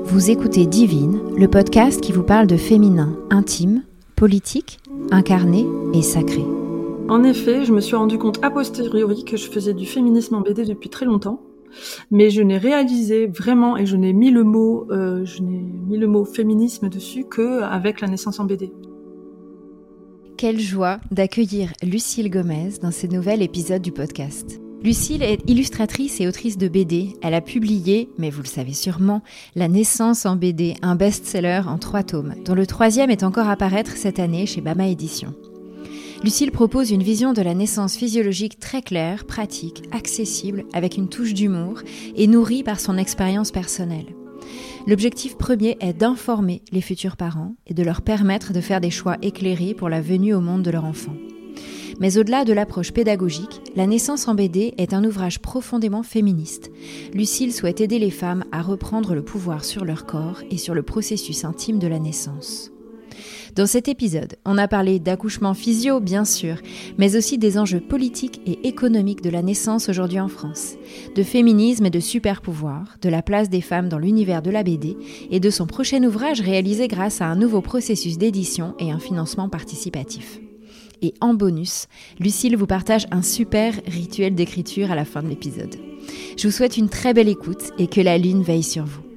Vous écoutez Divine, le podcast qui vous parle de féminin intime, politique, incarné et sacré. En effet, je me suis rendu compte a posteriori que je faisais du féminisme en BD depuis très longtemps, mais je n'ai réalisé vraiment, et je n'ai mis le mot féminisme dessus qu'avec la naissance en BD. Quelle joie d'accueillir Lucille Gomez dans ce nouvel épisode du podcast. Lucille est illustratrice et autrice de BD. Elle a publié, mais vous le savez sûrement, La naissance en BD, un best-seller en 3 tomes, dont le 3e est encore à paraître cette année chez Bama Éditions. Lucille propose une vision de la naissance physiologique très claire, pratique, accessible, avec une touche d'humour et nourrie par son expérience personnelle. L'objectif premier est d'informer les futurs parents et de leur permettre de faire des choix éclairés pour la venue au monde de leur enfant. Mais au-delà de l'approche pédagogique, La naissance en BD est un ouvrage profondément féministe. Lucille souhaite aider les femmes à reprendre le pouvoir sur leur corps et sur le processus intime de la naissance. Dans cet épisode, on a parlé d'accouchement physio, bien sûr, mais aussi des enjeux politiques et économiques de la naissance aujourd'hui en France, de féminisme et de super-pouvoir, de la place des femmes dans l'univers de la BD et de son prochain ouvrage réalisé grâce à un nouveau processus d'édition et un financement participatif. Et en bonus, Lucille vous partage un super rituel d'écriture à la fin de l'épisode. Je vous souhaite une très belle écoute et que la lune veille sur vous.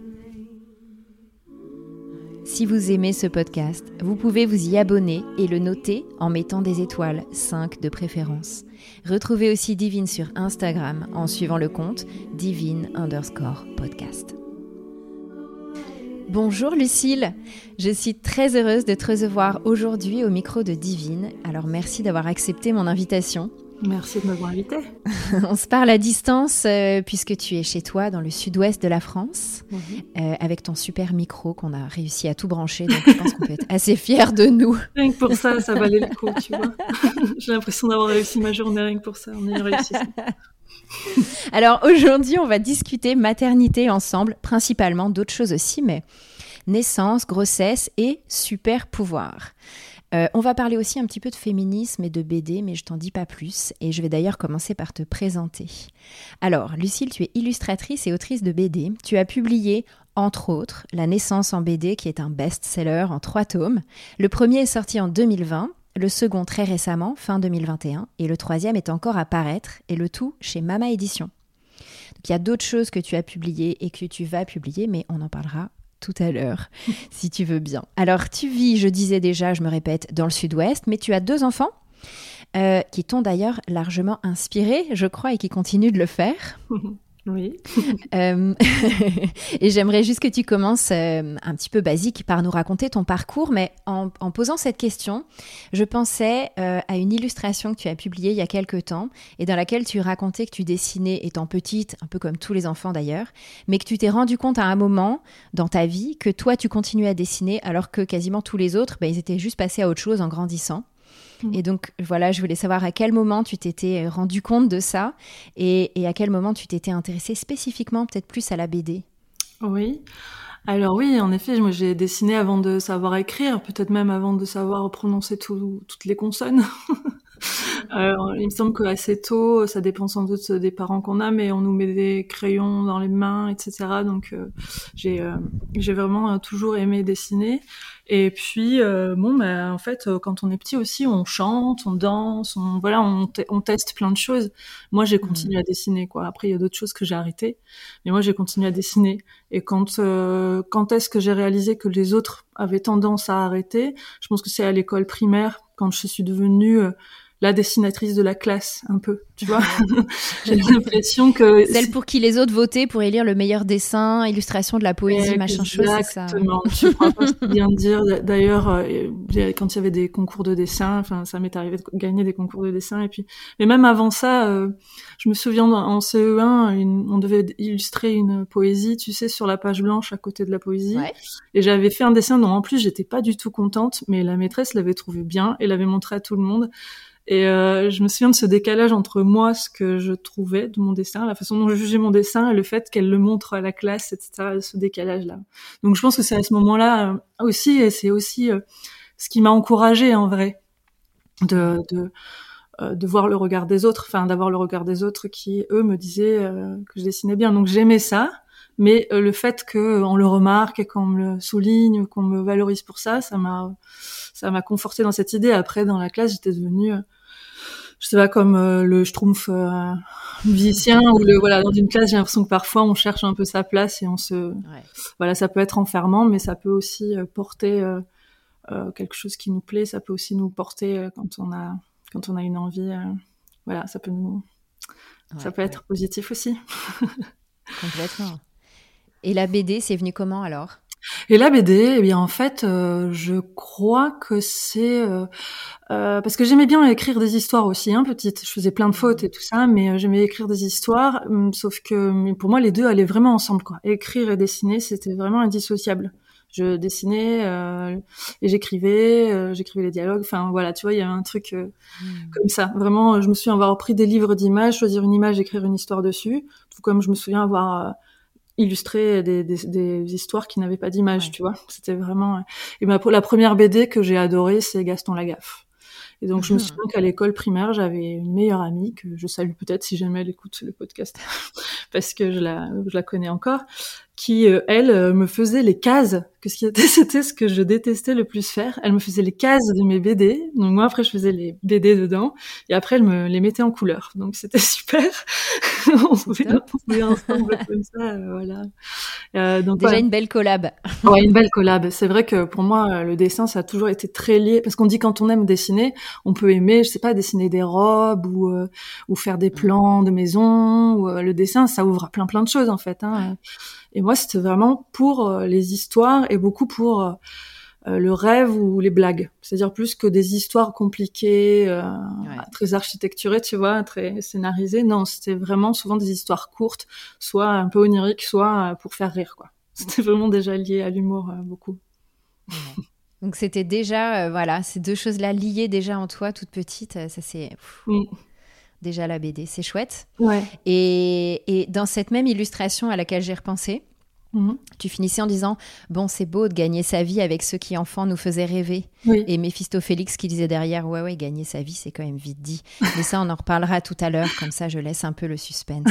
Si vous aimez ce podcast, vous pouvez vous y abonner et le noter en mettant des étoiles, 5 de préférence. Retrouvez aussi Divine sur Instagram en suivant le compte divine_podcast. Bonjour Lucille, je suis très heureuse de te recevoir aujourd'hui au micro de Divine. Alors merci d'avoir accepté mon invitation. Merci de m'avoir invitée. On se parle à distance puisque tu es chez toi dans le sud-ouest de la France avec ton super micro qu'on a réussi à tout brancher. Donc je pense qu'on peut être assez fiers de nous. Rien que pour ça, ça valait le coup, tu vois. J'ai l'impression d'avoir réussi ma journée rien que pour ça. On a réussi ça. Alors aujourd'hui, on va discuter maternité ensemble, principalement d'autres choses aussi, mais naissance, grossesse et super pouvoir. On va parler aussi un petit peu de féminisme et de BD, mais je t'en dis pas plus. Et je vais d'ailleurs commencer par te présenter. Alors, Lucille, tu es illustratrice et autrice de BD. Tu as publié, entre autres, La naissance en BD, qui est un best-seller en 3 tomes. Le premier est sorti en 2020. Le second très récemment, fin 2021, et le 3e est encore à paraître, et le tout chez Mama Éditions. Donc il y a d'autres choses que tu as publiées et que tu vas publier, mais on en parlera tout à l'heure, si tu veux bien. Alors tu vis, je disais déjà, je me répète, dans le sud-ouest, mais tu as 2 enfants qui t'ont d'ailleurs largement inspiré, je crois, et qui continuent de le faire. Oui. Et j'aimerais juste que tu commences un petit peu basique par nous raconter ton parcours, mais en posant cette question, je pensais à une illustration que tu as publiée il y a quelques temps et dans laquelle tu racontais que tu dessinais étant petite, un peu comme tous les enfants d'ailleurs, mais que tu t'es rendu compte à un moment dans ta vie que toi tu continuais à dessiner alors que quasiment tous les autres, ils étaient juste passés à autre chose en grandissant. Et donc, voilà, je voulais savoir à quel moment tu t'étais rendu compte de ça et à quel moment tu t'étais intéressée spécifiquement, peut-être plus à la BD. Oui. Alors oui, en effet, moi j'ai dessiné avant de savoir écrire, peut-être même avant de savoir prononcer toutes les consonnes. Il me semble qu'assez tôt, ça dépend sans doute des parents qu'on a, mais on nous met des crayons dans les mains, etc. Donc j'ai vraiment toujours aimé dessiner. Et puis en fait, quand on est petit aussi, on chante, on danse, on teste plein de choses. Moi, j'ai continué à dessiner, quoi. Après, il y a d'autres choses que j'ai arrêtées, mais moi, j'ai continué à dessiner. Et quand est-ce que j'ai réalisé que les autres avaient tendance à arrêter? Je pense que c'est à l'école primaire, quand je suis devenue la dessinatrice de la classe, un peu, tu vois. J'ai l'impression que... Celle pour qui les autres votaient pour élire le meilleur dessin, illustration de la poésie, machin chose, c'est ça. Exactement, je crois pas ce que bien dire. D'ailleurs, quand il y avait des concours de dessin, enfin, ça m'est arrivé de gagner des concours de dessin, mais même avant ça, je me souviens, en CE1, on devait illustrer une poésie, tu sais, sur la page blanche à côté de la poésie. Ouais. Et j'avais fait un dessin dont, en plus, j'étais pas du tout contente, mais la maîtresse l'avait trouvé bien et l'avait montré à tout le monde. Et je me souviens de ce décalage entre moi, ce que je trouvais de mon dessin, la façon dont je jugeais mon dessin et le fait qu'elle le montre à la classe, etc., ce décalage-là. Donc je pense que c'est à ce moment-là aussi, et c'est aussi ce qui m'a encouragée en vrai, de voir le regard des autres, enfin d'avoir le regard des autres qui, eux, me disaient que je dessinais bien. Donc j'aimais ça, Mais le fait qu'on le remarque et qu'on me le souligne, qu'on me valorise pour ça, ça m'a conforté dans cette idée. Après, dans la classe, j'étais devenue, je sais pas, comme le Schtroumpf musicien ou voilà, dans une classe, j'ai l'impression que parfois on cherche un peu sa place et voilà, ça peut être enfermant, mais ça peut aussi porter quelque chose qui nous plaît. Ça peut aussi nous porter quand on a une envie. Voilà, ça peut être positif aussi. Complètement. Et la BD, c'est venu comment alors ? Et la BD, eh bien en fait, je crois que c'est parce que j'aimais bien écrire des histoires aussi, hein, petite. Je faisais plein de fautes et tout ça, mais j'aimais écrire des histoires. Sauf que pour moi, les deux allaient vraiment ensemble, quoi. Écrire et dessiner, c'était vraiment indissociable. Je dessinais et j'écrivais les dialogues. Enfin voilà, tu vois, il y a un truc comme ça. Vraiment, je me souviens avoir pris des livres d'images, choisir une image, écrire une histoire dessus. Tout comme je me souviens avoir illustrer des histoires qui n'avaient pas d'image, tu vois. C'était vraiment... Et la première BD que j'ai adorée, c'est Gaston Lagaffe. Et donc, je me souviens qu'à l'école primaire, j'avais une meilleure amie, que je salue peut-être si jamais elle écoute le podcast, parce que je la connais encore, qui, elle, me faisait les cases, que c'était ce que je détestais le plus faire. Elle me faisait les cases de mes BD. Donc, moi, après, je faisais les BD dedans. Et après, elle me les mettait en couleur. Donc, c'était super. On pouvait ensemble comme ça, voilà. Donc, déjà une belle collab. Ouais, une belle collab. C'est vrai que pour moi, le dessin, ça a toujours été très lié. Parce qu'on dit quand on aime dessiner, on peut aimer, je sais pas, dessiner des robes ou faire des plans de maison. Ou, le dessin, ça ouvre plein de choses en fait. Hein. Et moi, c'était vraiment pour les histoires et beaucoup pour le rêve ou les blagues. C'est-à-dire plus que des histoires compliquées, très architecturées, tu vois, très scénarisées. Non, c'était vraiment souvent des histoires courtes, soit un peu oniriques, soit pour faire rire, quoi. C'était vraiment déjà lié à l'humour, beaucoup. Ouais. Donc c'était déjà, voilà, ces deux choses-là liées déjà en toi, toute petite, ça c'est... Déjà la BD, c'est chouette. Ouais. Et dans cette même illustration à laquelle j'ai repensé, tu finissais en disant « Bon, c'est beau de gagner sa vie avec ceux qui, enfants, nous faisaient rêver. » Et Méphistophélix qui disait derrière « Ouais, gagner sa vie, c'est quand même vite dit. » Mais ça, on en reparlera tout à l'heure, comme ça, je laisse un peu le suspense.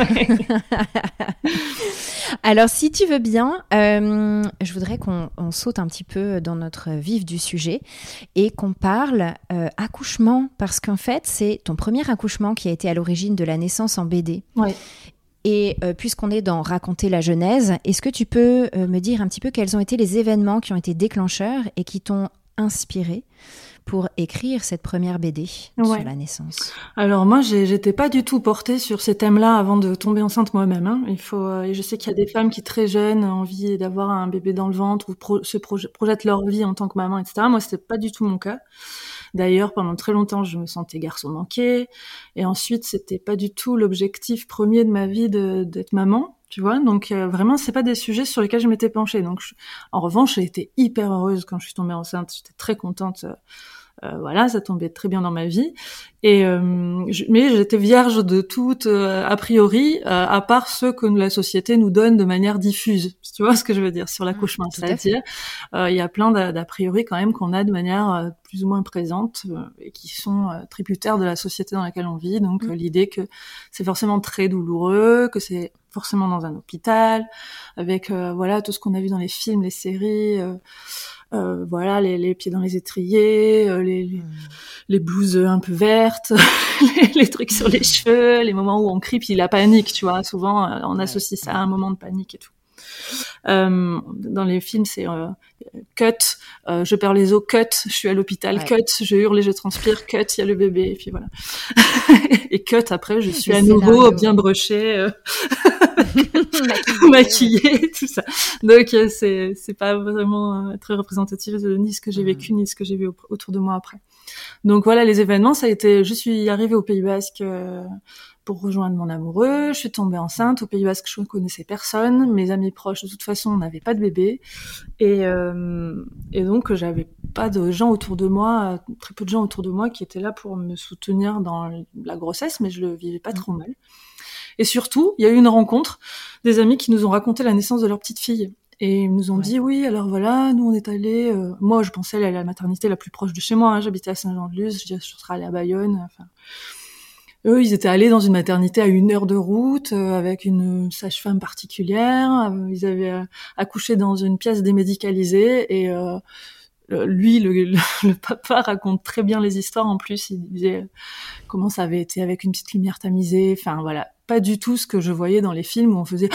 Alors, si tu veux bien, je voudrais qu'on saute un petit peu dans notre vif du sujet et qu'on parle accouchement, parce qu'en fait, c'est ton premier accouchement qui a été à l'origine de la naissance en BD. Ouais. Et puisqu'on est dans raconter la genèse, est-ce que tu peux me dire un petit peu quels ont été les événements qui ont été déclencheurs et qui t'ont inspiré pour écrire cette première BD sur la naissance? Alors moi, j'étais pas du tout portée sur ces thèmes-là avant de tomber enceinte moi-même. Hein. Et je sais qu'il y a des femmes qui très jeunes ont envie d'avoir un bébé dans le ventre ou se projettent leur vie en tant que maman, etc. Moi, c'était pas du tout mon cas. D'ailleurs, pendant très longtemps, je me sentais garçon manqué. Et ensuite, c'était pas du tout l'objectif premier de ma vie d'être maman, tu vois. Donc, vraiment, c'est pas des sujets sur lesquels je m'étais penchée. Donc, en revanche, j'ai été hyper heureuse quand je suis tombée enceinte. J'étais très contente. Voilà, ça tombait très bien dans ma vie. Mais j'étais vierge de tout a priori, à part ceux que la société nous donne de manière diffuse. Tu vois ce que je veux dire sur l'accouchement? C'est-à-dire, il y a plein d'a priori quand même qu'on a de manière plus ou moins présente et qui sont tributaires de la société dans laquelle on vit. Donc l'idée que c'est forcément très douloureux, que c'est forcément dans un hôpital, avec voilà tout ce qu'on a vu dans les films, les séries. Voilà, les pieds dans les étriers, les blouses un peu vertes, les trucs sur les cheveux, les moments où on crie puis la panique, tu vois. Souvent, on associe ça à un moment de panique et tout. Dans les films, c'est cut, je perds les os, cut, je suis à l'hôpital, cut, je hurle et je transpire, cut, il y a le bébé, et puis voilà. Et cut, après, je suis à nouveau bien brochée, maquillée, tout ça. Donc, c'est pas vraiment très représentatif de ni ce que j'ai vécu, ni ce que j'ai vu autour de moi après. Donc voilà, les événements, ça a été, je suis arrivée au Pays Basque pour rejoindre mon amoureux, je suis tombée enceinte. Au Pays Basque, je ne connaissais personne, mes amis proches, de toute façon, n'avaient pas de bébé, et donc j'avais pas de gens autour de moi, très peu de gens autour de moi qui étaient là pour me soutenir dans la grossesse, mais je le vivais pas trop mal. Et surtout, il y a eu une rencontre, des amis qui nous ont raconté la naissance de leur petite fille. Et ils nous ont dit, oui, alors voilà, nous on est allés... moi, je pensais aller à la maternité la plus proche de chez moi, hein, j'habitais à Saint-Jean-de-Luz, je serais allée à Bayonne, enfin... eux, ils étaient allés dans une maternité à 1 heure de route, avec une sage-femme particulière. Ils avaient accouché dans une pièce démédicalisée et lui, le papa raconte très bien les histoires. En plus, il disait comment ça avait été avec une petite lumière tamisée. Enfin voilà, pas du tout ce que je voyais dans les films où on faisait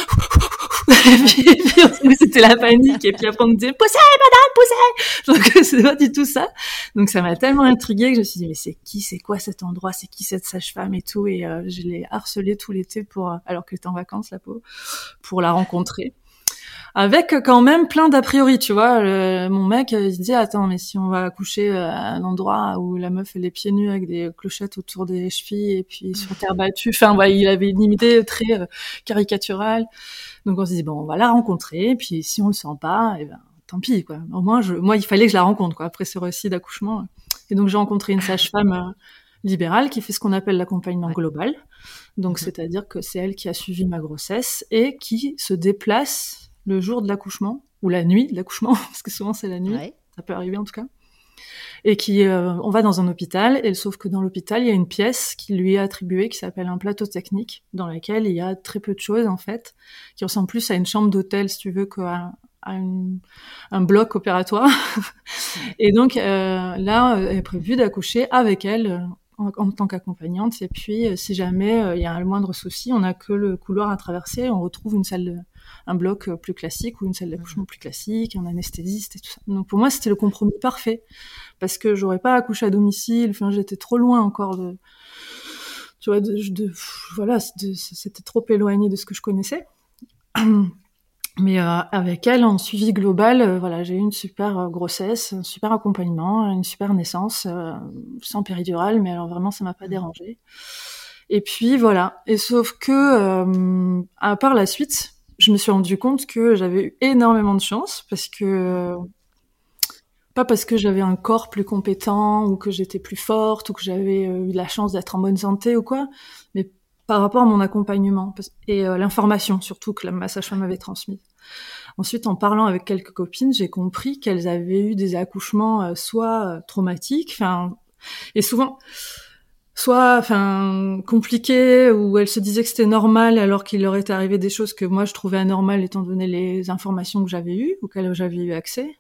et puis c'était la panique. Et puis après on me disait poussez madame, poussez. Donc c'est pas du tout ça. Donc ça m'a tellement intriguée que je me suis dit mais c'est quoi cet endroit, c'est qui cette sage-femme et tout. Et je l'ai harcelée tout l'été alors qu'elle était en vacances la pauvre, pour la rencontrer. Avec quand même plein d'a priori, tu vois. Mon mec, il se dit attends, mais si on va accoucher à un endroit où la meuf elle est pieds nus avec des clochettes autour des chevilles et puis sur terre battue, enfin ouais, il avait une idée très caricaturale. Donc on s'est dit bon, on va la rencontrer, puis si on le sent pas, eh ben tant pis quoi. Au moins moi il fallait que je la rencontre quoi après ce récit d'accouchement. Et donc j'ai rencontré une sage-femme libérale qui fait ce qu'on appelle l'accompagnement global. Donc c'est-à-dire que c'est elle qui a suivi ma grossesse et qui se déplace le jour de l'accouchement, ou la nuit de l'accouchement, parce que souvent c'est la nuit, ça peut arriver en tout cas, et on va dans un hôpital, et sauf que dans l'hôpital, il y a une pièce qui lui est attribuée, qui s'appelle un plateau technique, dans laquelle il y a très peu de choses, en fait, qui ressemble plus à une chambre d'hôtel, si tu veux, qu'à un bloc opératoire. Et donc, là, elle est prévu d'accoucher avec elle, en tant qu'accompagnante, et puis si jamais il y a le moindre souci, on n'a que le couloir à traverser, on retrouve un bloc plus classique ou une salle d'accouchement plus classique, un anesthésiste et tout ça. Donc pour moi, c'était le compromis parfait, parce que j'aurais pas accouché à domicile, enfin j'étais trop loin encore tu vois, voilà, c'était trop éloigné de ce que je connaissais. Mais avec elle, en suivi global, voilà, j'ai eu une super grossesse, un super accompagnement, une super naissance, sans péridurale, mais alors vraiment, ça m'a pas dérangée. Et puis voilà. Et sauf que, à part la suite, je me suis rendu compte que j'avais eu énormément de chance, parce que pas parce que j'avais un corps plus compétent ou que j'étais plus forte ou que j'avais eu la chance d'être en bonne santé ou quoi, mais par rapport à mon accompagnement et l'information surtout que ma sage-femme m'avait transmise. Ensuite, en parlant avec quelques copines, j'ai compris qu'elles avaient eu des accouchements soit traumatiques, et souvent soit compliqués, où elles se disaient que c'était normal alors qu'il leur était arrivé des choses que moi je trouvais anormales étant donné les informations que j'avais eues, auxquelles j'avais eu accès.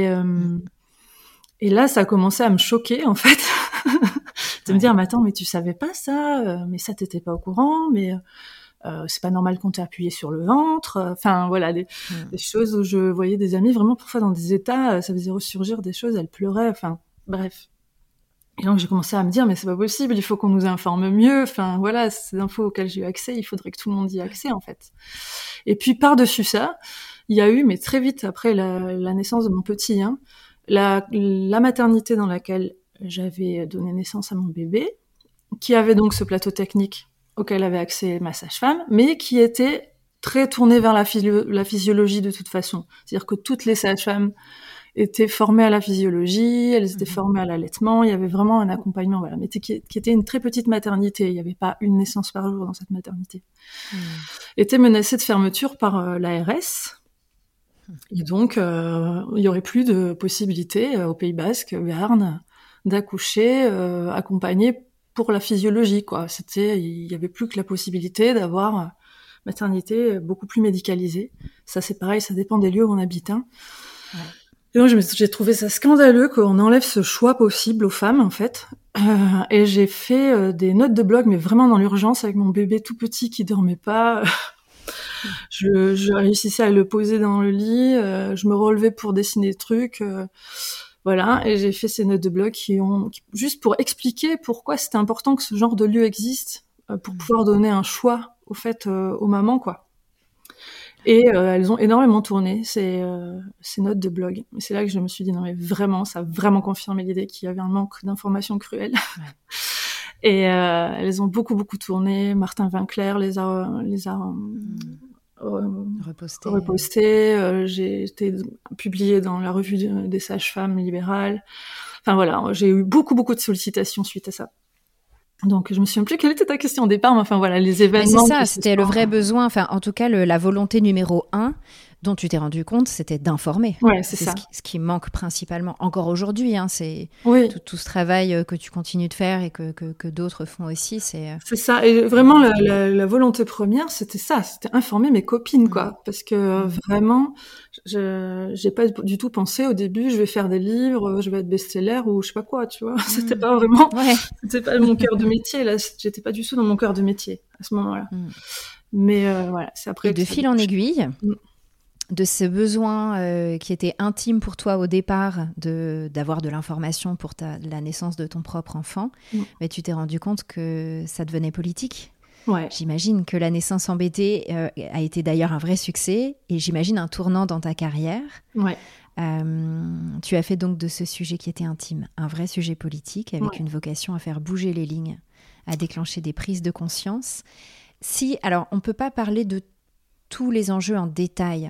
Et là, ça a commencé à me choquer, en fait, de me dire, mais attends, mais tu savais pas ça, mais ça t'étais pas au courant, mais c'est pas normal qu'on t'ait appuyé sur le ventre. Enfin, voilà, des choses où je voyais des amies vraiment parfois dans des états, ça faisait ressurgir des choses, elles pleuraient, enfin, bref. Et donc j'ai commencé à me dire, mais c'est pas possible, il faut qu'on nous informe mieux. Enfin, voilà, ces infos auxquelles j'ai eu accès, il faudrait que tout le monde y ait accès, en fait. Et puis par-dessus ça, il y a eu, mais très vite après la naissance de mon petit, la maternité dans laquelle j'avais donné naissance à mon bébé, qui avait donc ce plateau technique auquel avait accès ma sage-femme, mais qui était très tournée vers la physiologie de toute façon. C'est-à-dire que toutes les sages-femmes étaient formées à la physiologie, elles étaient formées à l'allaitement, il y avait vraiment un accompagnement, voilà, mais qui était une très petite maternité, il n'y avait pas une naissance par jour dans cette maternité. Était menacée de fermeture par l'ARS. Et donc, il y aurait plus de possibilité au Pays Basque, Béarn, d'accoucher accompagnée pour la physiologie, quoi. Il y avait plus que la possibilité d'avoir maternité beaucoup plus médicalisée. Ça, c'est pareil, ça dépend des lieux où on habite. Ouais. Et donc, j'ai trouvé ça scandaleux qu'on enlève ce choix possible aux femmes, en fait. Et j'ai fait des notes de blog, mais vraiment dans l'urgence, avec mon bébé tout petit qui dormait pas. Je réussissais à le poser dans le lit, je me relevais pour dessiner des trucs, voilà, et j'ai fait ces notes de blog juste pour expliquer pourquoi c'était important que ce genre de lieu existe, pour pouvoir donner un choix aux mamans, quoi. Et elles ont énormément tourné ces notes de blog. Et c'est là que je me suis dit non mais vraiment, ça a vraiment confirmé l'idée qu'il y avait un manque d'informations cruel. Ouais. Et elles ont beaucoup tourné. Martin Winkler les a reposté. J'ai été publiée dans la revue des sages-femmes libérales. Enfin voilà, j'ai eu beaucoup de sollicitations suite à ça. Donc je me souviens plus quelle était ta question au départ, mais enfin voilà, les événements. Mais c'est ça, c'était le vrai besoin, enfin en tout cas la volonté numéro 1 dont tu t'es rendu compte, c'était d'informer. Ouais, c'est ça. Ce qui manque principalement. Encore aujourd'hui, hein, c'est tout ce travail que tu continues de faire et que d'autres font aussi. C'est ça. Et vraiment, la volonté première, c'était ça. C'était informer mes copines, quoi. Parce que vraiment, j'ai pas du tout pensé au début, je vais faire des livres, je vais être best-seller ou je sais pas quoi, tu vois. C'était pas vraiment, c'était pas mon cœur de métier, là. J'étais pas du tout dans mon cœur de métier à ce moment-là. Mais voilà, c'est après. Et de fil en aiguille, de ce besoin qui était intime pour toi au départ d'avoir de l'information pour la naissance de ton propre enfant, mais tu t'es rendu compte que ça devenait politique. Ouais. J'imagine que la naissance en BD a été d'ailleurs un vrai succès et j'imagine un tournant dans ta carrière. Ouais. Tu as fait donc de ce sujet qui était intime un vrai sujet politique avec une vocation à faire bouger les lignes, à déclencher des prises de conscience. Alors, on ne peut pas parler de tous les enjeux en détail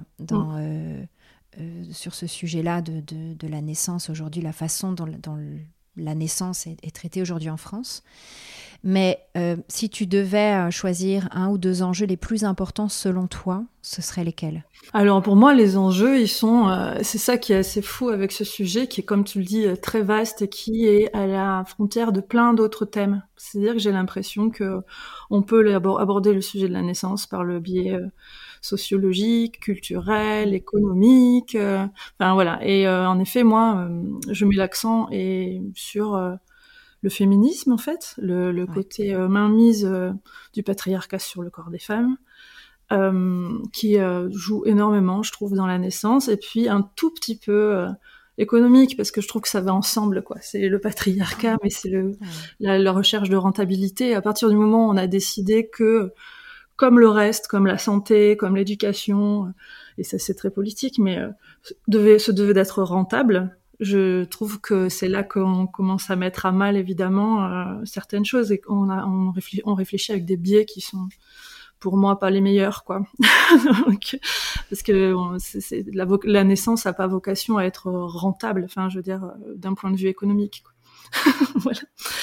sur ce sujet-là de la naissance aujourd'hui, la façon dont la naissance est traitée aujourd'hui en France. Mais si tu devais choisir 1 ou 2 enjeux les plus importants selon toi, ce seraient lesquels ? Alors pour moi, les enjeux, ils sont, c'est ça qui est assez fou avec ce sujet, qui est, comme tu le dis, très vaste et qui est à la frontière de plein d'autres thèmes. C'est-à-dire que j'ai l'impression que on peut aborder le sujet de la naissance par le biais sociologique, culturel, économique, enfin voilà. Et en effet, moi, je mets l'accent sur le féminisme, en fait, le côté mainmise du patriarcat sur le corps des femmes, qui joue énormément, je trouve, dans la naissance, et puis un tout petit peu économique, parce que je trouve que ça va ensemble, quoi. C'est le patriarcat, mais c'est la recherche de rentabilité. À partir du moment où on a décidé que, comme le reste, comme la santé, comme l'éducation, et ça c'est très politique, mais se devait d'être rentable, je trouve que c'est là qu'on commence à mettre à mal, évidemment, certaines choses, et on réfléchit avec des biais qui sont, pour moi, pas les meilleurs, quoi. Donc, parce que la naissance n'a pas vocation à être rentable, enfin, je veux dire, d'un point de vue économique, quoi. Voilà.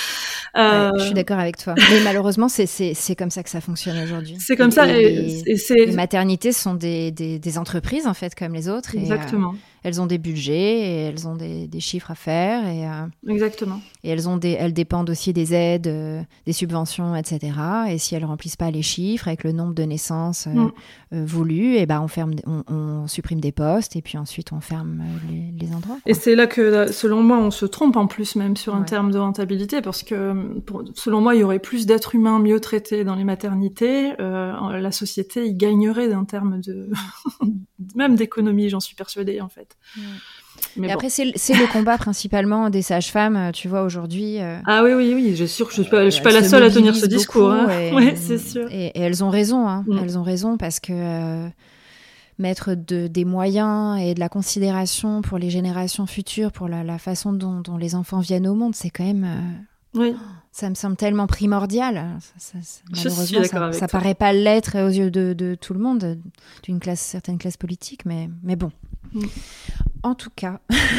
Je suis d'accord avec toi. Mais malheureusement, c'est comme ça que ça fonctionne aujourd'hui. C'est comme ça. Les maternités sont des entreprises, en fait, comme les autres. Exactement. Et elles ont des budgets et elles ont des chiffres à faire. Exactement. Et elles dépendent aussi des aides, des subventions, etc. Et si elles remplissent pas les chiffres avec le nombre de naissances voulues, et ben on supprime des postes et puis ensuite on ferme les endroits, quoi. Et c'est là que, selon moi, on se trompe en plus même sur un terme de rentabilité, parce que selon moi, il y aurait plus d'êtres humains mieux traités dans les maternités. La société y gagnerait d'un terme même d'économie, j'en suis persuadée, en fait. Mais bon. Après, c'est le combat principalement des sages-femmes, tu vois, aujourd'hui. Ah oui, je suis sûre que je suis pas la seule à tenir ce discours. Oui, c'est sûr. Et elles ont raison, hein. Elles ont raison, parce que mettre des moyens et de la considération pour les générations futures, pour la façon dont les enfants viennent au monde, c'est quand même... Oui. Ça me semble tellement primordial. Malheureusement, ça paraît pas l'être aux yeux de tout le monde, d'une certaine classe politique, mais bon. En tout cas,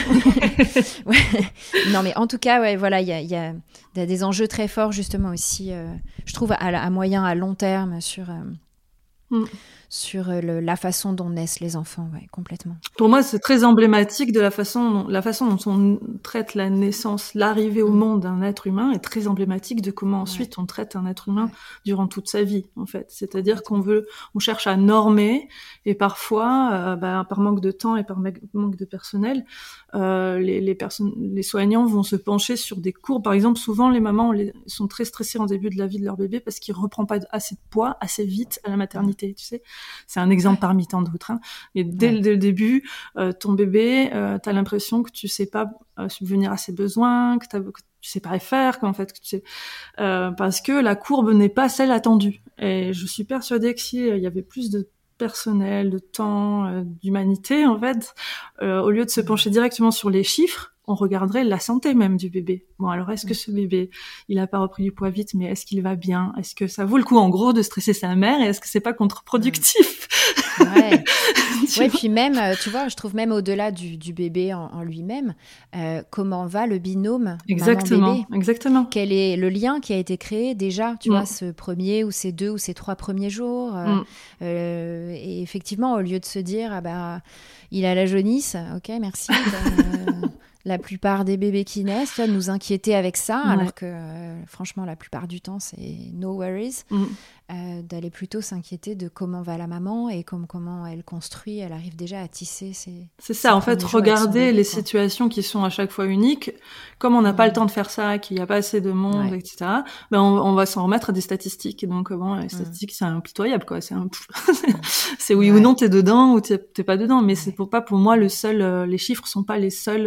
non, mais en tout cas, ouais, voilà, il y a des enjeux très forts justement aussi, je trouve à moyen, à long terme sur la façon dont naissent les enfants, ouais, complètement. Pour moi, c'est très emblématique de la façon dont on traite la naissance, l'arrivée au monde d'un être humain est très emblématique de comment ensuite on traite un être humain durant toute sa vie, en fait. C'est-à-dire qu'on cherche à normer, et parfois, par manque de temps et par manque de personnel, les soignants vont se pencher sur des courbes. Par exemple, souvent, les mamans sont très stressées en début de la vie de leur bébé parce qu'il reprend pas assez de poids assez vite à la maternité, tu sais. C'est un exemple parmi tant d'autres, hein. Mais dès le début, ton bébé, t'as l'impression que tu sais pas subvenir à ses besoins, que tu sais pas faire, qu'en fait, parce que la courbe n'est pas celle attendue. Et je suis persuadée que s'il y avait plus de personnel, de temps, d'humanité, en fait, au lieu de se pencher directement sur les chiffres, on regarderait la santé même du bébé. Bon, alors est-ce que ce bébé, il a pas repris du poids vite, mais est-ce qu'il va bien? Est-ce que ça vaut le coup, en gros, de stresser sa mère, et est-ce que c'est pas contre-productif? Ouais. Tu Ouais, vois. puis même, tu vois, je trouve même au-delà du bébé en lui-même, comment va le binôme maman-bébé? Exactement, exactement. Quel est le lien qui a été créé déjà, tu vois, Mm, ce premier ou ces 2 ou ces 3 premiers jours mm. et effectivement, au lieu de se dire, ah bah, il a la jaunisse, ok, merci, comme la plupart des bébés qui naissent, tu vois, de nous inquiéter avec ça, Ouais. alors que franchement, la plupart du temps, c'est no worries, Mm. d'aller plutôt s'inquiéter de comment va la maman et comment elle construit, elle arrive déjà à tisser C'est ses ça, en fait, premiers jours avec son regarder bébé, les quoi. situations qui sont à chaque fois uniques. Comme on n'a pas le Mm. temps de faire ça, qu'il n'y a pas assez de monde, Ouais. etc., ben on va s'en remettre à des statistiques. Et donc, bon, les Mm. statistiques, c'est impitoyable, quoi. Mm. C'est oui ou Ouais. non, t'es dedans ou t'es pas dedans. Mais c'est Ouais. pas pour moi le seul, les chiffres sont pas les seuls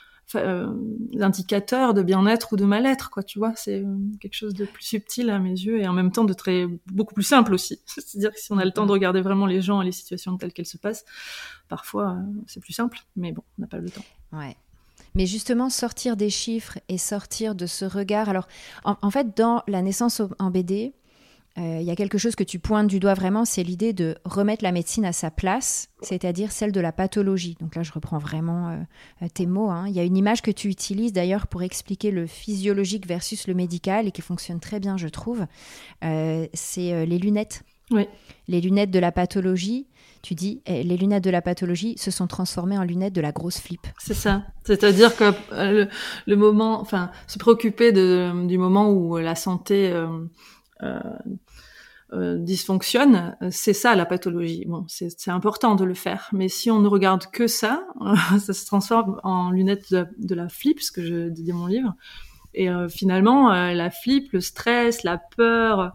indicateurs de bien-être ou de mal-être, quoi. Tu vois, c'est quelque chose de plus subtil à mes yeux et en même temps beaucoup plus simple aussi. C'est-à-dire que si on a Mm, le temps de mm. regarder vraiment les gens et les situations telles qu'elles se passent, parfois c'est plus simple. Mais bon, on n'a pas le temps. Ouais. Mais justement, sortir des chiffres et sortir de ce regard. Alors, en fait, dans la naissance en BD, il y a quelque chose que tu pointes du doigt vraiment, c'est l'idée de remettre la médecine à sa place, c'est-à-dire celle de la pathologie. Donc là, je reprends vraiment tes mots, hein. Il y a une image que tu utilises d'ailleurs pour expliquer le physiologique versus le médical et qui fonctionne très bien, je trouve. C'est les lunettes. Oui. Les lunettes de la pathologie. Tu dis, les lunettes de la pathologie se sont transformées en lunettes de la grosse flip. C'est ça. C'est-à-dire que le moment, enfin, se préoccuper du moment où la santé euh, dysfonctionne, c'est ça la pathologie. Bon, c'est important de le faire, mais si on ne regarde que ça, ça se transforme en lunettes de la flip, ce que je dis dans mon livre. Et finalement, la flip, le stress, la peur,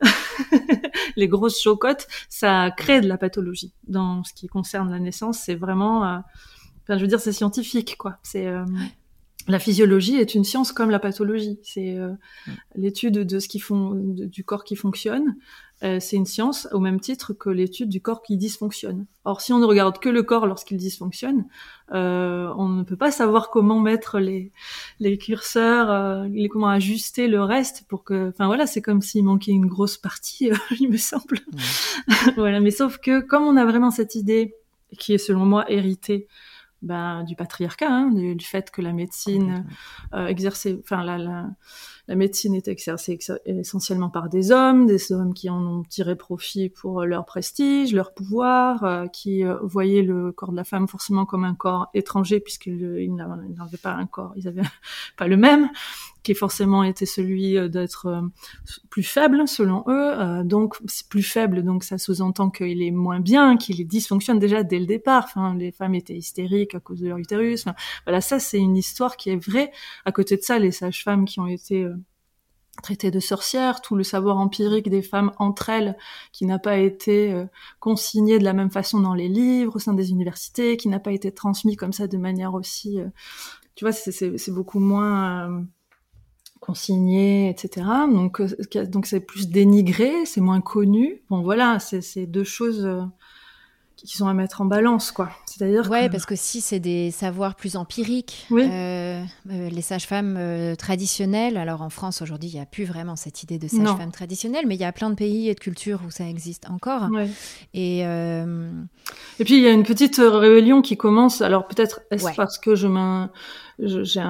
les grosses chocottes, ça crée de la pathologie. Dans ce qui concerne la naissance, c'est vraiment, enfin, je veux dire, c'est scientifique, quoi. La physiologie est une science comme la pathologie. C'est l'étude de ce du corps qui fonctionne. C'est une science au même titre que l'étude du corps qui dysfonctionne. Or, si on ne regarde que le corps lorsqu'il dysfonctionne, on ne peut pas savoir comment mettre les curseurs, comment ajuster le reste pour que, enfin voilà, c'est comme s'il manquait une grosse partie, il me semble. Ouais. Voilà, mais sauf que comme on a vraiment cette idée qui est selon moi héritée du patriarcat, hein, du fait que la médecine enfin la médecine est exercée essentiellement par des hommes qui en ont tiré profit pour leur prestige, leur pouvoir, qui voyaient le corps de la femme forcément comme un corps étranger puisqu'ils n'avaient pas un corps, ils avaient pas le même, qui forcément était celui d'être plus faible selon eux. Donc c'est plus faible, donc ça sous-entend qu'il est moins bien, qu'il dysfonctionne déjà dès le départ. Enfin, les femmes étaient hystériques à cause de leur utérus. Enfin, voilà, ça c'est une histoire qui est vraie. À côté de ça, les sages-femmes qui ont été traitées de sorcières, tout le savoir empirique des femmes entre elles, qui n'a pas été consigné de la même façon dans les livres au sein des universités, qui n'a pas été transmis comme ça de manière aussi, tu vois, c'est beaucoup moins consigné, etc. Donc c'est plus dénigré, c'est moins connu. Bon voilà, c'est deux choses qui sont à mettre en balance, quoi. C'est-à-dire que Ouais, parce que si c'est des savoirs plus empiriques, oui, les sages-femmes traditionnelles, alors en France aujourd'hui, il n'y a plus vraiment cette idée de non, sage-femme traditionnelle, mais il y a plein de pays et de cultures où ça existe encore. ouais. Et Et puis il y a une petite rébellion qui commence. Alors peut-être est-ce ouais, parce que j'ai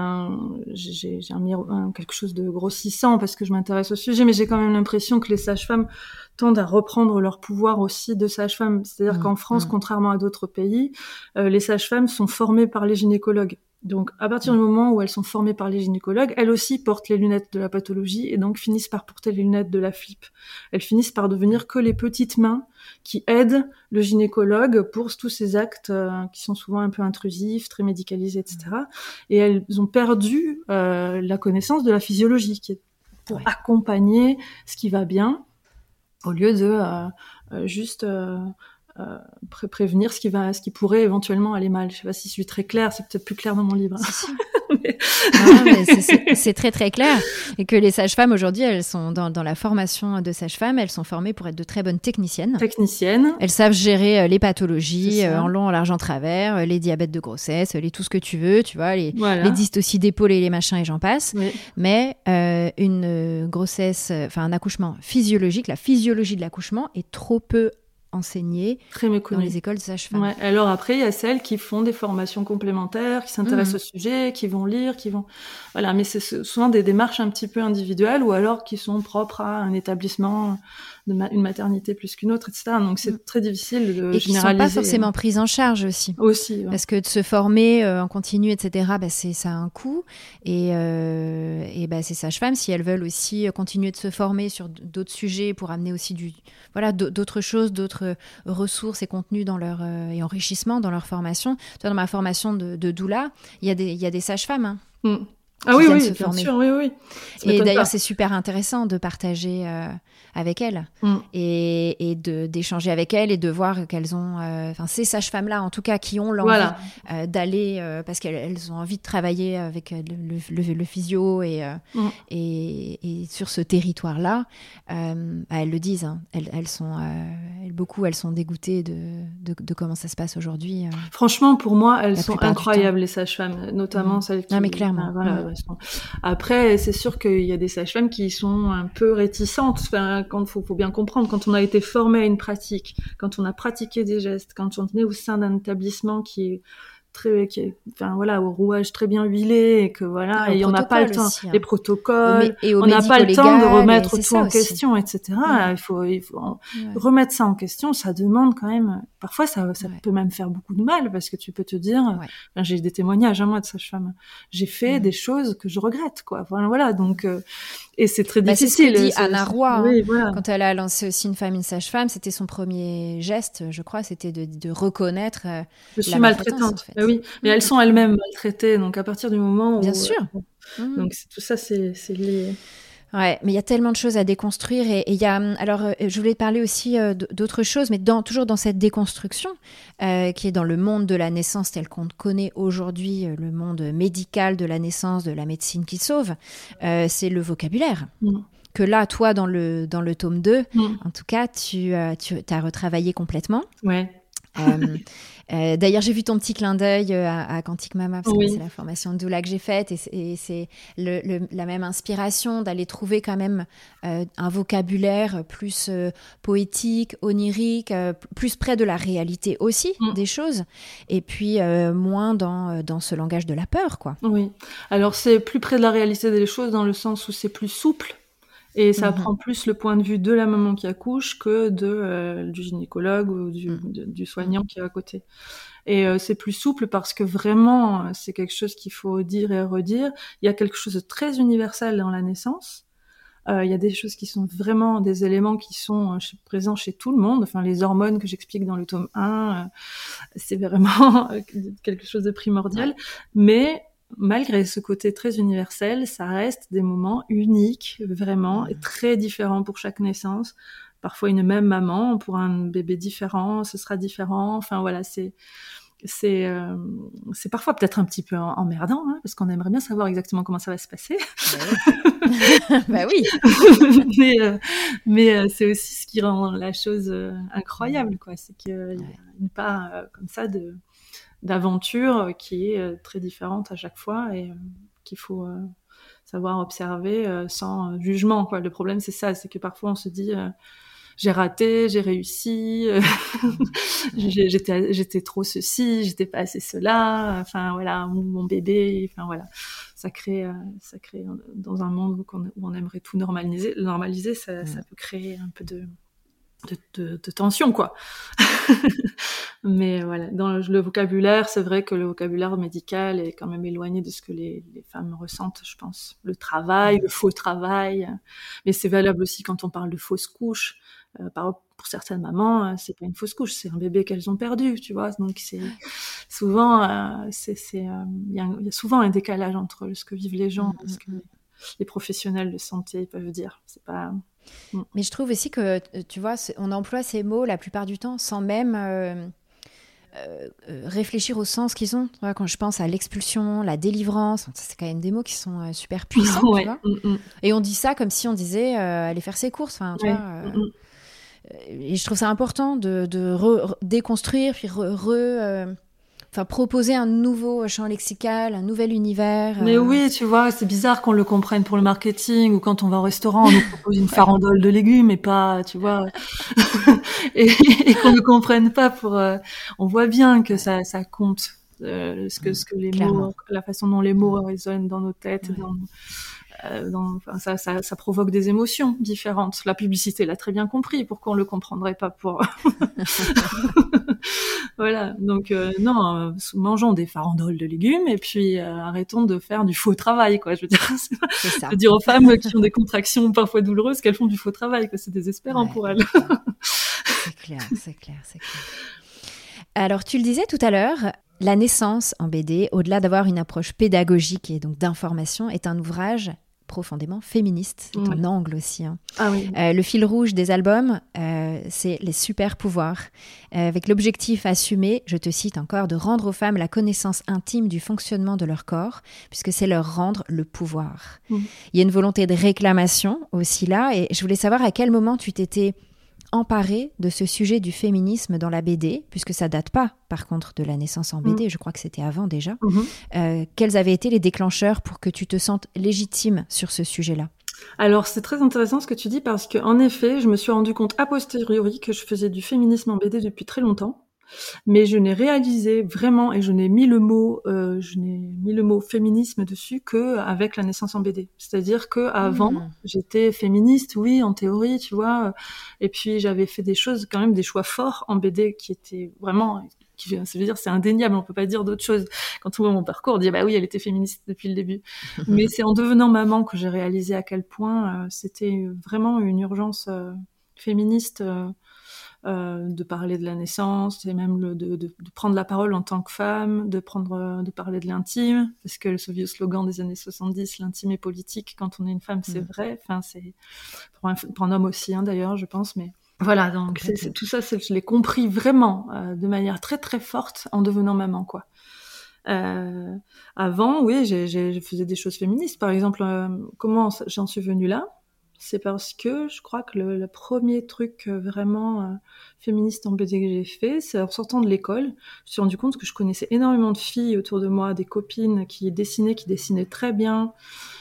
quelque chose de grossissant parce que je m'intéresse au sujet, mais j'ai quand même l'impression que les sages-femmes tendent à reprendre leur pouvoir aussi de sages-femmes. C'est-à-dire qu'en France, contrairement à d'autres pays, les sages-femmes sont formées par les gynécologues. Donc, à partir du moment où elles sont formées par les gynécologues, elles aussi portent les lunettes de la pathologie et donc finissent par porter les lunettes de la flip. Elles finissent par devenir que les petites mains qui aident le gynécologue pour tous ces actes qui sont souvent un peu intrusifs, très médicalisés, etc. Et elles ont perdu la connaissance de la physiologie qui est pour accompagner ce qui va bien au lieu de juste prévenir ce qui pourrait éventuellement aller mal. Je sais pas si je suis très claire, c'est peut-être plus clair dans mon livre. mais... Non, mais c'est très très clair. Et que les sages-femmes aujourd'hui, elles sont dans la formation de sages-femmes, elles sont formées pour être de très bonnes techniciennes. Elles savent gérer les pathologies en long, en large, en travers, les diabètes de grossesse, tout ce que tu veux, tu vois, les dystocies d'épaule et les machins et j'en passe. Oui. Mais une grossesse, enfin un accouchement physiologique, la physiologie de l'accouchement est trop peu enseigné Très dans méconnu. les écoles de sages-femmes. Ouais. Alors après, il y a celles qui font des formations complémentaires, qui s'intéressent au sujet, qui vont lire, voilà. Mais c'est souvent des démarches un petit peu individuelles ou alors qui sont propres à un établissement, une maternité plus qu'une autre, etc. Donc c'est très difficile de généraliser. Et qui ne sont pas forcément prises en charge aussi. Aussi. Ouais. Parce que de se former en continu, etc., ça a un coût. Et ces sages-femmes, si elles veulent aussi continuer de se former sur d'autres sujets pour amener aussi d'autres choses, d'autres ressources et contenus dans leur, et enrichissement dans leur formation. Dans ma formation de doula, il y a des sages-femmes. Ah oui, bien sûr, oui. Et d'ailleurs, c'est super intéressant de partager avec elles et d'échanger avec elles et de voir qu'elles ont, ces sages-femmes-là, en tout cas, qui ont l'envie d'aller, parce qu'elles ont envie de travailler avec le physio et sur ce territoire-là, elles le disent, hein, elles sont dégoûtées de comment ça se passe aujourd'hui. Franchement, pour moi, elles sont incroyables, les sages-femmes, notamment celles qui... Non, mais clairement. Après, c'est sûr qu'il y a des sages-femmes qui sont un peu réticentes. Enfin, faut bien comprendre, quand on a été formé à une pratique, quand on a pratiqué des gestes, quand on est au sein d'un établissement qui est au rouage très bien huilé et que et on n'a pas le temps, les protocoles, on n'a pas le temps de remettre tout en question, etc. Il faut remettre ça en question. Ça demande quand même, parfois ça peut même faire beaucoup de mal parce que tu peux te dire, j'ai des témoignages moi de sages-femmes, j'ai fait des choses que je regrette, quoi. Voilà, donc et c'est très difficile. C'est ce que dit Anna Roy, quand elle a lancé aussi Une femme, une sage-femme, c'était son premier geste, je crois, c'était de reconnaître je suis maltraitante, en fait. Oui, mais elles sont elles-mêmes maltraitées, donc à partir du moment où... Bien sûr. Donc tout ça, c'est lié. Ouais, mais il y a tellement de choses à déconstruire et il y a... Alors, je voulais parler aussi d'autres choses, mais toujours dans cette déconstruction qui est dans le monde de la naissance tel qu'on connaît aujourd'hui, le monde médical de la naissance, de la médecine qui sauve, c'est le vocabulaire. Que là, toi, dans le tome 2, en tout cas, tu as retravaillé complètement. Ouais. D'ailleurs, j'ai vu ton petit clin d'œil à Quantique Mama, parce que c'est la formation de doula que j'ai faite, et c'est la même inspiration d'aller trouver quand même un vocabulaire plus poétique, onirique, plus près de la réalité aussi des choses, et puis moins dans ce langage de la peur, quoi. Oui, alors c'est plus près de la réalité des choses dans le sens où c'est plus souple. Et ça prend plus le point de vue de la maman qui accouche que du gynécologue ou du soignant qui est à côté. Et c'est plus souple parce que vraiment, c'est quelque chose qu'il faut dire et redire. Il y a quelque chose de très universel dans la naissance. Il y a des choses qui sont vraiment des éléments qui sont présents chez tout le monde. Enfin, les hormones que j'explique dans le tome 1, c'est vraiment quelque chose de primordial. Mais malgré ce côté très universel, ça reste des moments uniques, vraiment, et très différents pour chaque naissance. Parfois une même maman, pour un bébé différent, ce sera différent. Enfin voilà, c'est parfois peut-être un petit peu emmerdant, parce qu'on aimerait bien savoir exactement comment ça va se passer. Bah oui. mais c'est aussi ce qui rend la chose incroyable, quoi. C'est qu'il y a une part comme ça d'aventure qui est très différente à chaque fois et qu'il faut savoir observer sans jugement, quoi. Le problème, c'est ça, c'est que parfois on se dit j'ai raté, j'ai réussi, j'étais trop ceci, j'étais pas assez cela, enfin voilà, mon bébé, enfin voilà, ça crée dans un monde où on aimerait tout normaliser, ça peut créer un peu de tension, quoi. Mais voilà, dans le vocabulaire, c'est vrai que le vocabulaire médical est quand même éloigné de ce que les femmes ressentent, je pense. Le travail, le faux travail, mais c'est valable aussi quand on parle de fausse couche. Pour certaines mamans, c'est pas une fausse couche, c'est un bébé qu'elles ont perdu, tu vois. Donc c'est souvent, il y a souvent un décalage entre ce que vivent les gens et ce que les professionnels de santé peuvent dire. C'est pas. Mais je trouve aussi que, tu vois, on emploie ces mots la plupart du temps sans même réfléchir au sens qu'ils ont. Tu vois, quand je pense à l'expulsion, la délivrance, c'est quand même des mots qui sont super puissants, tu vois. Et on dit ça comme si on disait aller faire ses courses, enfin, tu vois. Et je trouve ça important de déconstruire, puis proposer un nouveau champ lexical, un nouvel univers. Mais oui, tu vois, c'est bizarre qu'on le comprenne pour le marketing ou quand on va au restaurant, on nous propose une farandole de légumes et pas, tu vois, et qu'on ne comprenne pas pour. On voit bien que ça compte. Ce que les mots, la façon dont les mots résonnent dans nos têtes, ça provoque des émotions différentes. La publicité l'a très bien compris. Pourquoi on le comprendrait pas pour Voilà. Donc non, mangeons des farandoles de légumes et puis arrêtons de faire du faux travail, quoi. Je veux dire, c'est ça. Je veux dire aux femmes qui ont des contractions parfois douloureuses qu'elles font du faux travail, quoi. C'est désespérant pour elles. C'est clair. Alors, tu le disais tout à l'heure, La naissance en BD, au-delà d'avoir une approche pédagogique et donc d'information, est un ouvrage profondément féministe. C'est ton angle aussi. Hein. Ah oui. Le fil rouge des albums, c'est les super pouvoirs. Avec l'objectif assumé, je te cite encore, de rendre aux femmes la connaissance intime du fonctionnement de leur corps, puisque c'est leur rendre le pouvoir. Il y a une volonté de réclamation aussi là, et je voulais savoir à quel moment tu t'étais emparée de ce sujet du féminisme dans la BD, puisque ça date pas, par contre, de la naissance en BD, je crois que c'était avant déjà. Quels avaient été les déclencheurs pour que tu te sentes légitime sur ce sujet-là ? Alors, c'est très intéressant ce que tu dis, parce qu'en effet, je me suis rendu compte a posteriori que je faisais du féminisme en BD depuis très longtemps. Mais je n'ai réalisé vraiment, et je n'ai mis le mot féminisme dessus que avec la naissance en BD. C'est-à-dire que avant, j'étais féministe, oui, en théorie, tu vois. Et puis j'avais fait des choses, quand même, des choix forts en BD qui étaient vraiment, ça veut dire, c'est indéniable, on peut pas dire d'autre chose. Quand on voit mon parcours, on dit bah oui, elle était féministe depuis le début. Mais c'est en devenant maman que j'ai réalisé à quel point c'était vraiment une urgence féministe. De parler de la naissance et même de prendre la parole en tant que femme, de parler de l'intime, parce que ce vieux slogan des années 70, l'intime est politique, quand on est une femme, c'est vrai, enfin c'est pour un homme aussi, hein, d'ailleurs, je pense, mais voilà, donc c'est tout ça, je l'ai compris vraiment de manière très très forte en devenant maman, quoi. Avant, oui, je faisais des choses féministes, par exemple, comment j'en suis venue là? C'est parce que je crois que le premier truc vraiment féministe en BD que j'ai fait, c'est en sortant de l'école. Je me suis rendu compte que je connaissais énormément de filles autour de moi, des copines qui dessinaient très bien,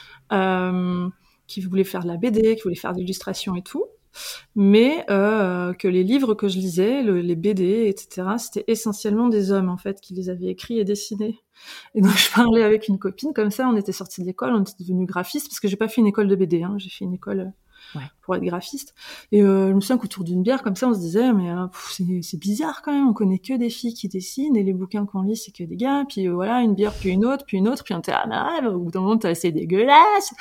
qui voulaient faire de la BD, qui voulaient faire de l'illustration et tout. Mais que les livres que je lisais, les BD, etc., c'était essentiellement des hommes, en fait, qui les avaient écrits et dessinés. Et donc, je parlais avec une copine, comme ça, on était sortis de l'école, on était devenus graphistes, parce que j'ai pas fait une école de BD, hein, j'ai fait une école pour être graphiste. Et je me souviens qu'autour d'une bière, comme ça, on se disait, mais c'est bizarre quand même, on connaît que des filles qui dessinent, et les bouquins qu'on lit, c'est que des gars, puis voilà, une bière, puis une autre, puis on était, au bout d'un moment, c'est dégueulasse.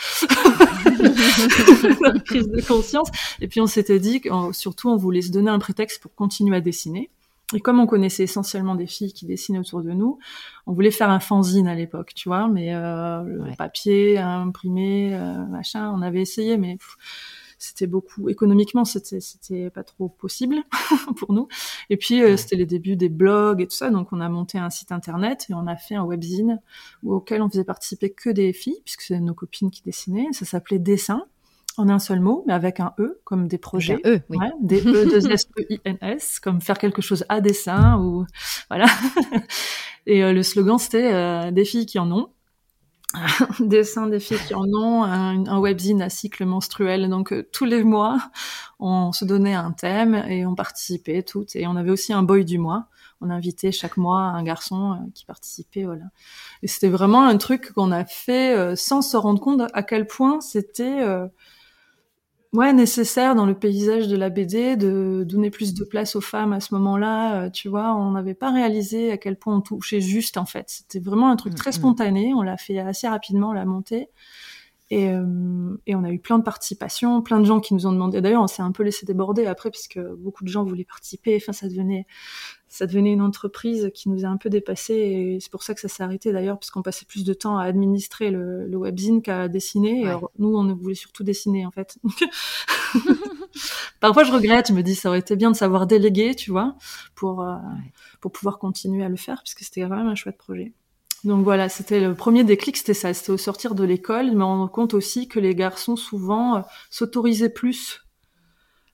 Une prise de conscience. Et puis on s'était dit surtout on voulait se donner un prétexte pour continuer à dessiner. Et comme on connaissait essentiellement des filles qui dessinaient autour de nous, on voulait faire un fanzine à l'époque, tu vois, mais le papier, imprimé, machin, on avait essayé, mais c'était beaucoup, économiquement, c'était pas trop possible pour nous. Et puis, c'était les débuts des blogs et tout ça, donc on a monté un site internet et on a fait un webzine auquel on faisait participer que des filles, puisque c'est nos copines qui dessinaient. Ça s'appelait Dessin, en un seul mot, mais avec un E, comme des projets. Avec un E, oui. Ouais, des E-2-S-E-I-N-S, comme faire quelque chose à dessin, ou, voilà. Et le slogan, c'était des filles qui en ont. Dessin des filles qui en ont, un webzine à cycle menstruel. Donc, tous les mois, on se donnait un thème et on participait toutes. Et on avait aussi un boy du mois. On invitait chaque mois un garçon qui participait, voilà. Et c'était vraiment un truc qu'on a fait sans se rendre compte à quel point c'était nécessaire dans le paysage de la BD de donner plus de place aux femmes à ce moment-là. Tu vois, on n'avait pas réalisé à quel point on touchait juste, en fait. C'était vraiment un truc très spontané. On l'a fait assez rapidement, on l'a monté. Et on a eu plein de participations, plein de gens qui nous ont demandé. D'ailleurs, on s'est un peu laissé déborder après, puisque beaucoup de gens voulaient participer. Enfin, ça devenait une entreprise qui nous a un peu dépassés. Et c'est pour ça que ça s'est arrêté, d'ailleurs, parce qu'on passait plus de temps à administrer le webzine qu'à dessiner. Et alors, nous, on voulait surtout dessiner, en fait. Parfois, je regrette. Je me dis, ça aurait été bien de savoir déléguer, tu vois, pour pouvoir continuer à le faire, puisque c'était quand même un chouette projet. Donc voilà, c'était le premier déclic, c'était ça, c'était au sortir de l'école, me rendre compte aussi que les garçons souvent s'autorisaient plus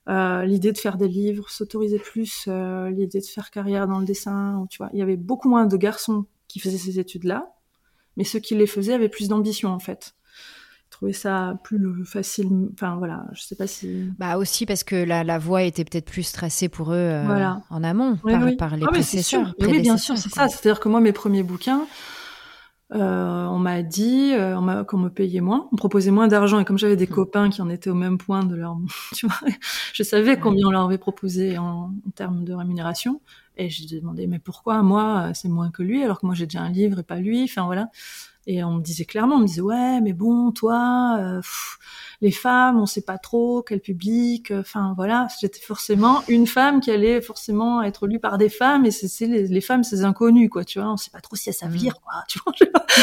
l'idée de faire des livres s'autorisait plus, l'idée de faire carrière dans le dessin, tu vois. Il y avait beaucoup moins de garçons qui faisaient ces études-là, mais ceux qui les faisaient avaient plus d'ambition, en fait. Je trouvais ça plus facile, enfin voilà, je sais pas si... Bah aussi parce que la voie était peut-être plus tracée pour eux Voilà. en amont, Oui. par les Ah, mais c'est sûr. prédécesseurs. Oui, bien sûr, c'est ça. C'est-à-dire que moi, mes premiers bouquins, on m'a dit qu'on me payait moins, on me proposait moins d'argent, et comme j'avais des copains qui en étaient au même point de leur, tu vois, je savais combien on leur avait proposé en termes de rémunération, et je demandais mais pourquoi moi c'est moins que lui alors que moi j'ai déjà un livre et pas lui, enfin voilà. Et on me disait clairement, on me disait ouais mais bon toi les femmes on sait pas trop quel public, enfin voilà, j'étais forcément une femme qui allait forcément être lue par des femmes, et c'est les femmes ces inconnus quoi, tu vois, on sait pas trop si elles savent lire quoi, tu vois.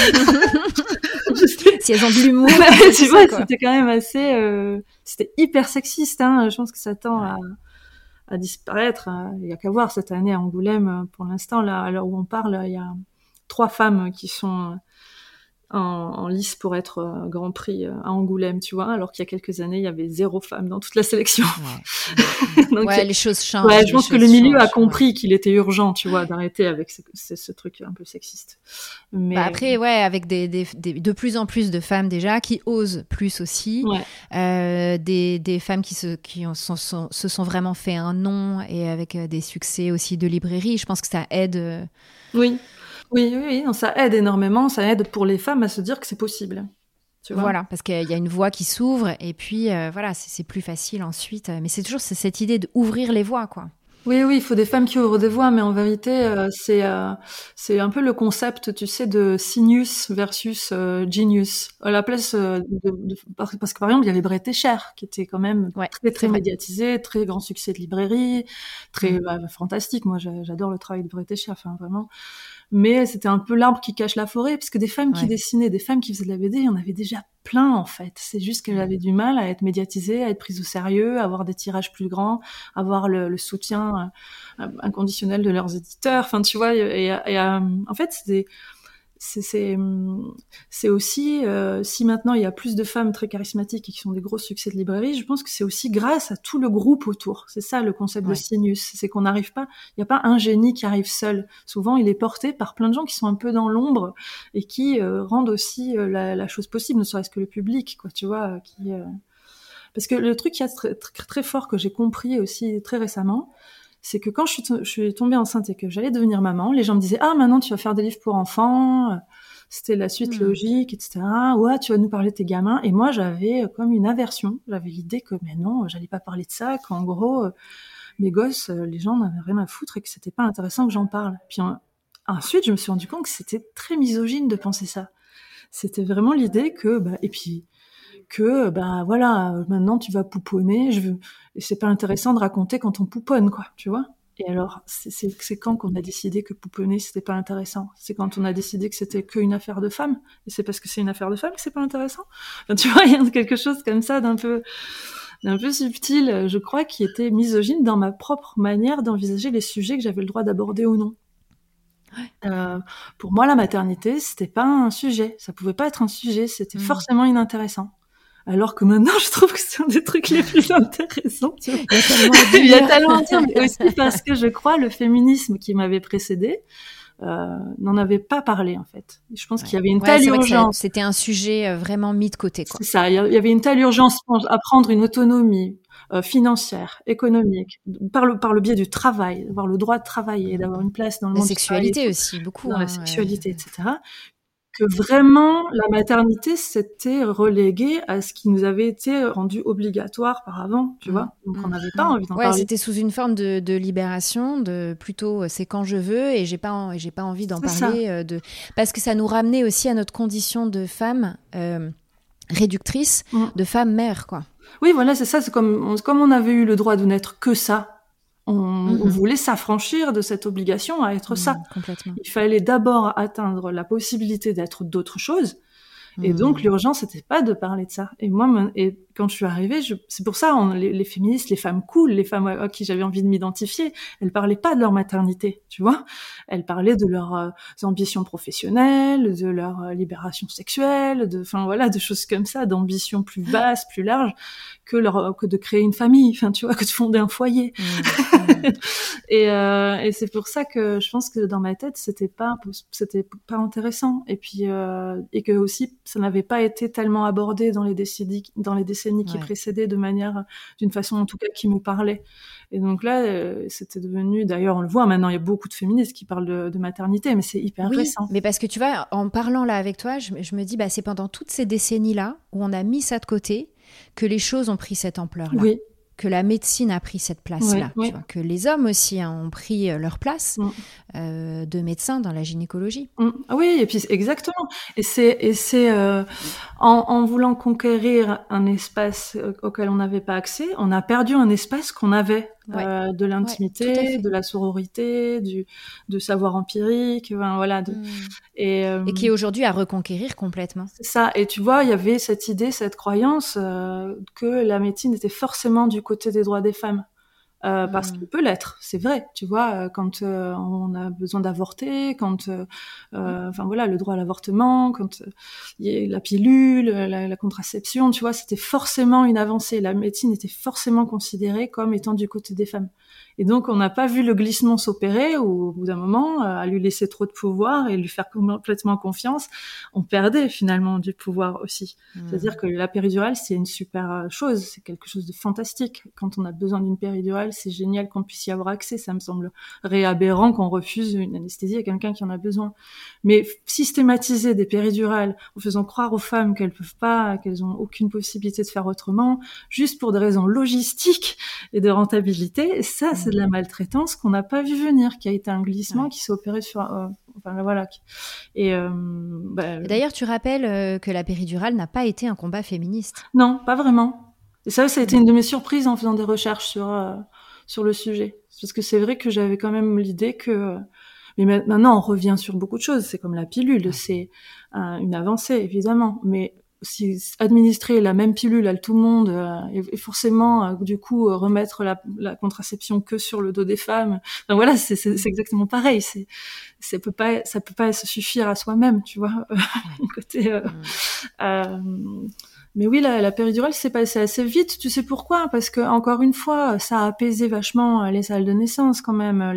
Si elles ont de l'humour, tu vois, c'était quand même assez c'était hyper sexiste, hein. Je pense que ça tend à disparaître. Il y a qu'à voir cette année à Angoulême, pour l'instant là à l'heure où on parle, il y a 3 femmes qui sont en lice pour être Grand Prix à Angoulême, tu vois, alors qu'il y a quelques années, il y avait 0 femme dans toute la sélection. Ouais. Donc, les choses changent. Ouais, je pense que le milieu a compris qu'il était urgent, tu vois, d'arrêter avec ce truc un peu sexiste. Mais après, avec de plus en plus de femmes déjà qui osent plus aussi, des femmes qui se sont vraiment fait un nom, et avec des succès aussi de librairie, je pense que ça aide. Oui, non, ça aide énormément, ça aide pour les femmes à se dire que c'est possible. Tu vois. Voilà, parce qu'il y a une voie qui s'ouvre, et puis voilà, c'est plus facile ensuite. Mais c'est toujours cette idée d'ouvrir les voies, quoi. Oui, il faut des femmes qui ouvrent des voies, mais en vérité, c'est un peu le concept, tu sais, de Genius versus Genius. À la place parce que par exemple, il y avait Bret Escher, qui était quand même très médiatisé, très grand succès de librairie, très fantastique. Moi, j'adore le travail de Bret Escher, enfin vraiment. Mais c'était un peu l'arbre qui cache la forêt, parce que des femmes qui dessinaient, des femmes qui faisaient de la BD, il y en avait déjà plein, en fait. C'est juste qu'elles avaient du mal à être médiatisées, à être prises au sérieux, à avoir des tirages plus grands, avoir le soutien inconditionnel de leurs éditeurs. Enfin, tu vois, en fait, c'est aussi, si maintenant il y a plus de femmes très charismatiques et qui sont des gros succès de librairie, je pense que c'est aussi grâce à tout le groupe autour. C'est ça le concept de Genius, c'est qu'on n'arrive pas, il n'y a pas un génie qui arrive seul. Souvent, il est porté par plein de gens qui sont un peu dans l'ombre et qui rendent aussi la chose possible, ne serait-ce que le public, quoi, tu vois, parce que le truc qui est très, très, très fort que j'ai compris aussi très récemment, c'est que quand je suis tombée enceinte et que j'allais devenir maman, les gens me disaient « Ah, maintenant tu vas faire des livres pour enfants, c'était la suite logique, etc. Ouais, tu vas nous parler de tes gamins. » Et moi, j'avais comme une aversion. J'avais l'idée que, mais non, j'allais pas parler de ça, qu'en gros, mes gosses, les gens n'avaient rien à foutre et que c'était pas intéressant que j'en parle. Puis ensuite, je me suis rendu compte que c'était très misogyne de penser ça. C'était vraiment l'idée que, voilà, maintenant tu vas pouponner, et c'est pas intéressant de raconter quand on pouponne, quoi, tu vois. Et alors, c'est quand qu'on a décidé que pouponner c'était pas intéressant? C'est quand on a décidé que c'était qu'une affaire de femmes, et c'est parce que c'est une affaire de femmes que c'est pas intéressant? Enfin, tu vois, il y a quelque chose comme ça d'un peu subtil, je crois, qui était misogyne dans ma propre manière d'envisager les sujets que j'avais le droit d'aborder ou non. Pour moi, la maternité, c'était pas un sujet, ça pouvait pas être un sujet, c'était forcément inintéressant. Alors que maintenant, je trouve que c'est un des trucs les plus intéressants. Tu vois. Il y a tellement à dire, mais aussi parce que je crois le féminisme qui m'avait précédé n'en avait pas parlé, en fait. Je pense qu'il y avait une telle urgence. C'était un sujet vraiment mis de côté, quoi. C'est ça, il y avait une telle urgence à prendre une autonomie financière, économique, par le biais du travail, d'avoir le droit de travailler, d'avoir une place dans le monde du travail. La sexualité aussi, beaucoup. Dans la sexualité, etc. Que vraiment, la maternité s'était reléguée à ce qui nous avait été rendu obligatoire par avant, tu vois. Donc, on n'avait pas envie d'en parler. C'était sous une forme de libération, de plutôt c'est quand je veux, et j'ai pas envie d'en parler, parce que ça nous ramenait aussi à notre condition de femme réductrice, de femme mère, quoi. Oui, voilà, c'est ça. C'est comme on avait eu le droit de n'être que ça. On voulait s'affranchir de cette obligation à être ça. Complètement. Il fallait d'abord atteindre la possibilité d'être d'autres choses. Et donc l'urgence, c'était pas de parler de ça. Et moi, et quand je suis arrivée, c'est pour ça, les féministes, les femmes cool, les femmes à qui j'avais envie de m'identifier, elles parlaient pas de leur maternité, tu vois. Elles parlaient de leurs ambitions professionnelles, de leur libération sexuelle, enfin voilà, de choses comme ça, d'ambitions plus vastes, plus larges que de créer une famille, enfin tu vois, que de fonder un foyer. Et c'est pour ça que je pense que dans ma tête, c'était pas intéressant. Et puis et que aussi, ça n'avait pas été tellement abordé dans les décennies qui précédaient d'une façon en tout cas qui me parlait. Et donc là, c'était devenu, d'ailleurs on le voit maintenant, il y a beaucoup de féministes qui parlent de maternité, mais c'est hyper récent. Mais parce que tu vois, en parlant là avec toi, je me dis, c'est pendant toutes ces décennies-là où on a mis ça de côté que les choses ont pris cette ampleur-là. Oui. Que la médecine a pris cette place-là, tu vois, que les hommes aussi ont pris leur place de médecins dans la gynécologie. Oui, et puis exactement. Et c'est en voulant conquérir un espace auquel on n'avait pas accès, on a perdu un espace qu'on avait de l'intimité, de la sororité, de savoir empirique, enfin, voilà. Et qui est aujourd'hui à reconquérir complètement. C'est ça. Et tu vois, il y avait cette idée, cette croyance que la médecine était forcément du côté des droits des femmes. Parce qu'il peut l'être, c'est vrai, tu vois, quand on a besoin d'avorter, quand, enfin voilà, le droit à l'avortement, quand il y a la pilule, la contraception, tu vois, c'était forcément une avancée. La médecine était forcément considérée comme étant du côté des femmes. Et donc, on n'a pas vu le glissement s'opérer où, au bout d'un moment, à lui laisser trop de pouvoir et lui faire complètement confiance, on perdait finalement du pouvoir aussi. C'est-à-dire que la péridurale, c'est une super chose, c'est quelque chose de fantastique. Quand on a besoin d'une péridurale, c'est génial qu'on puisse y avoir accès. Ça me semble aberrant qu'on refuse une anesthésie à quelqu'un qui en a besoin. Mais systématiser des péridurales en faisant croire aux femmes qu'elles peuvent pas, qu'elles ont aucune possibilité de faire autrement, juste pour des raisons logistiques et de rentabilité, ça, c'est de la maltraitance qu'on n'a pas vu venir, qui a été un glissement qui s'est opéré sur... enfin, voilà. Et d'ailleurs, tu rappelles que la péridurale n'a pas été un combat féministe. Non, pas vraiment. Et ça a été une de mes surprises en faisant des recherches sur le sujet. Parce que c'est vrai que j'avais quand même l'idée que... Mais maintenant, on revient sur beaucoup de choses. C'est comme la pilule, c'est une avancée, évidemment. Mais si administrer la même pilule à tout le monde et forcément, du coup, remettre la contraception que sur le dos des femmes, enfin, voilà, c'est exactement pareil. Ça peut pas se suffire à soi-même, tu vois. Côté... Mais oui, la péridurale s'est passée assez vite. Tu sais pourquoi? Parce que encore une fois, ça a apaisé vachement les salles de naissance quand même.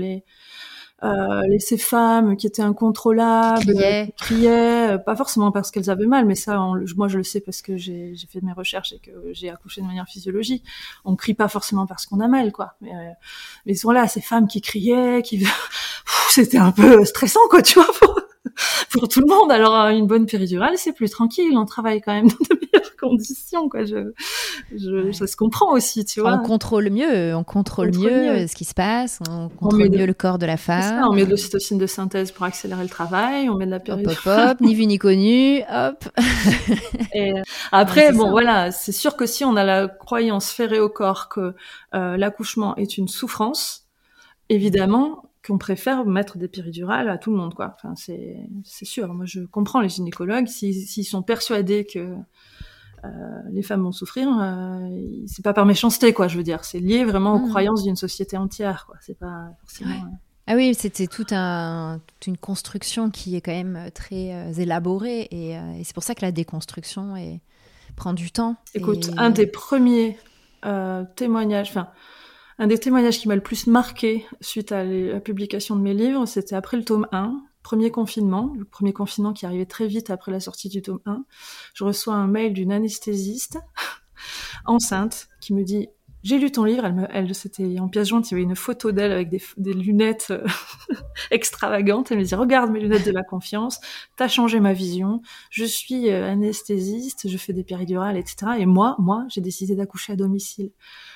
Ces femmes qui étaient incontrôlables, qui criaient, pas forcément parce qu'elles avaient mal, mais ça, moi je le sais parce que j'ai fait mes recherches et que j'ai accouché de manière physiologique. On crie pas forcément parce qu'on a mal, quoi. Mais voilà, ces femmes qui criaient, c'était un peu stressant, quoi, tu vois, pour tout le monde. Alors une bonne péridurale, c'est plus tranquille. On travaille quand même dans de meilleures conditions, quoi. Ça se comprend aussi, tu vois. On contrôle mieux ce qui se passe. On contrôle mieux le corps de la femme. C'est ça, on met de l'ocytocine de synthèse pour accélérer le travail. On met de la péridurale. Hop, ni vu ni connu. Hop. Et après, voilà, c'est sûr que si on a la croyance ferrée au corps que l'accouchement est une souffrance, évidemment qu'on préfère mettre des péridurales à tout le monde, quoi. Enfin, c'est sûr. Moi, je comprends les gynécologues s'ils sont persuadés que les femmes vont souffrir, c'est pas par méchanceté, quoi. Je veux dire, c'est lié vraiment aux croyances d'une société entière, quoi. C'est pas forcément. Ah oui, c'était toute une construction qui est quand même très élaborée et c'est pour ça que la déconstruction prend du temps. Écoute, un des premiers témoignages, enfin. Un des témoignages qui m'a le plus marqué suite à la publication de mes livres, c'était après le tome 1, le premier confinement qui arrivait très vite après la sortie du tome 1. Je reçois un mail d'une anesthésiste enceinte qui me dit « J'ai lu ton livre », elle c'était en pièce jointe, il y avait une photo d'elle avec des lunettes extravagantes. Elle me dit « Regarde mes lunettes de la confiance, t'as changé ma vision, je suis anesthésiste, je fais des péridurales, etc. Et moi, j'ai décidé d'accoucher à domicile. »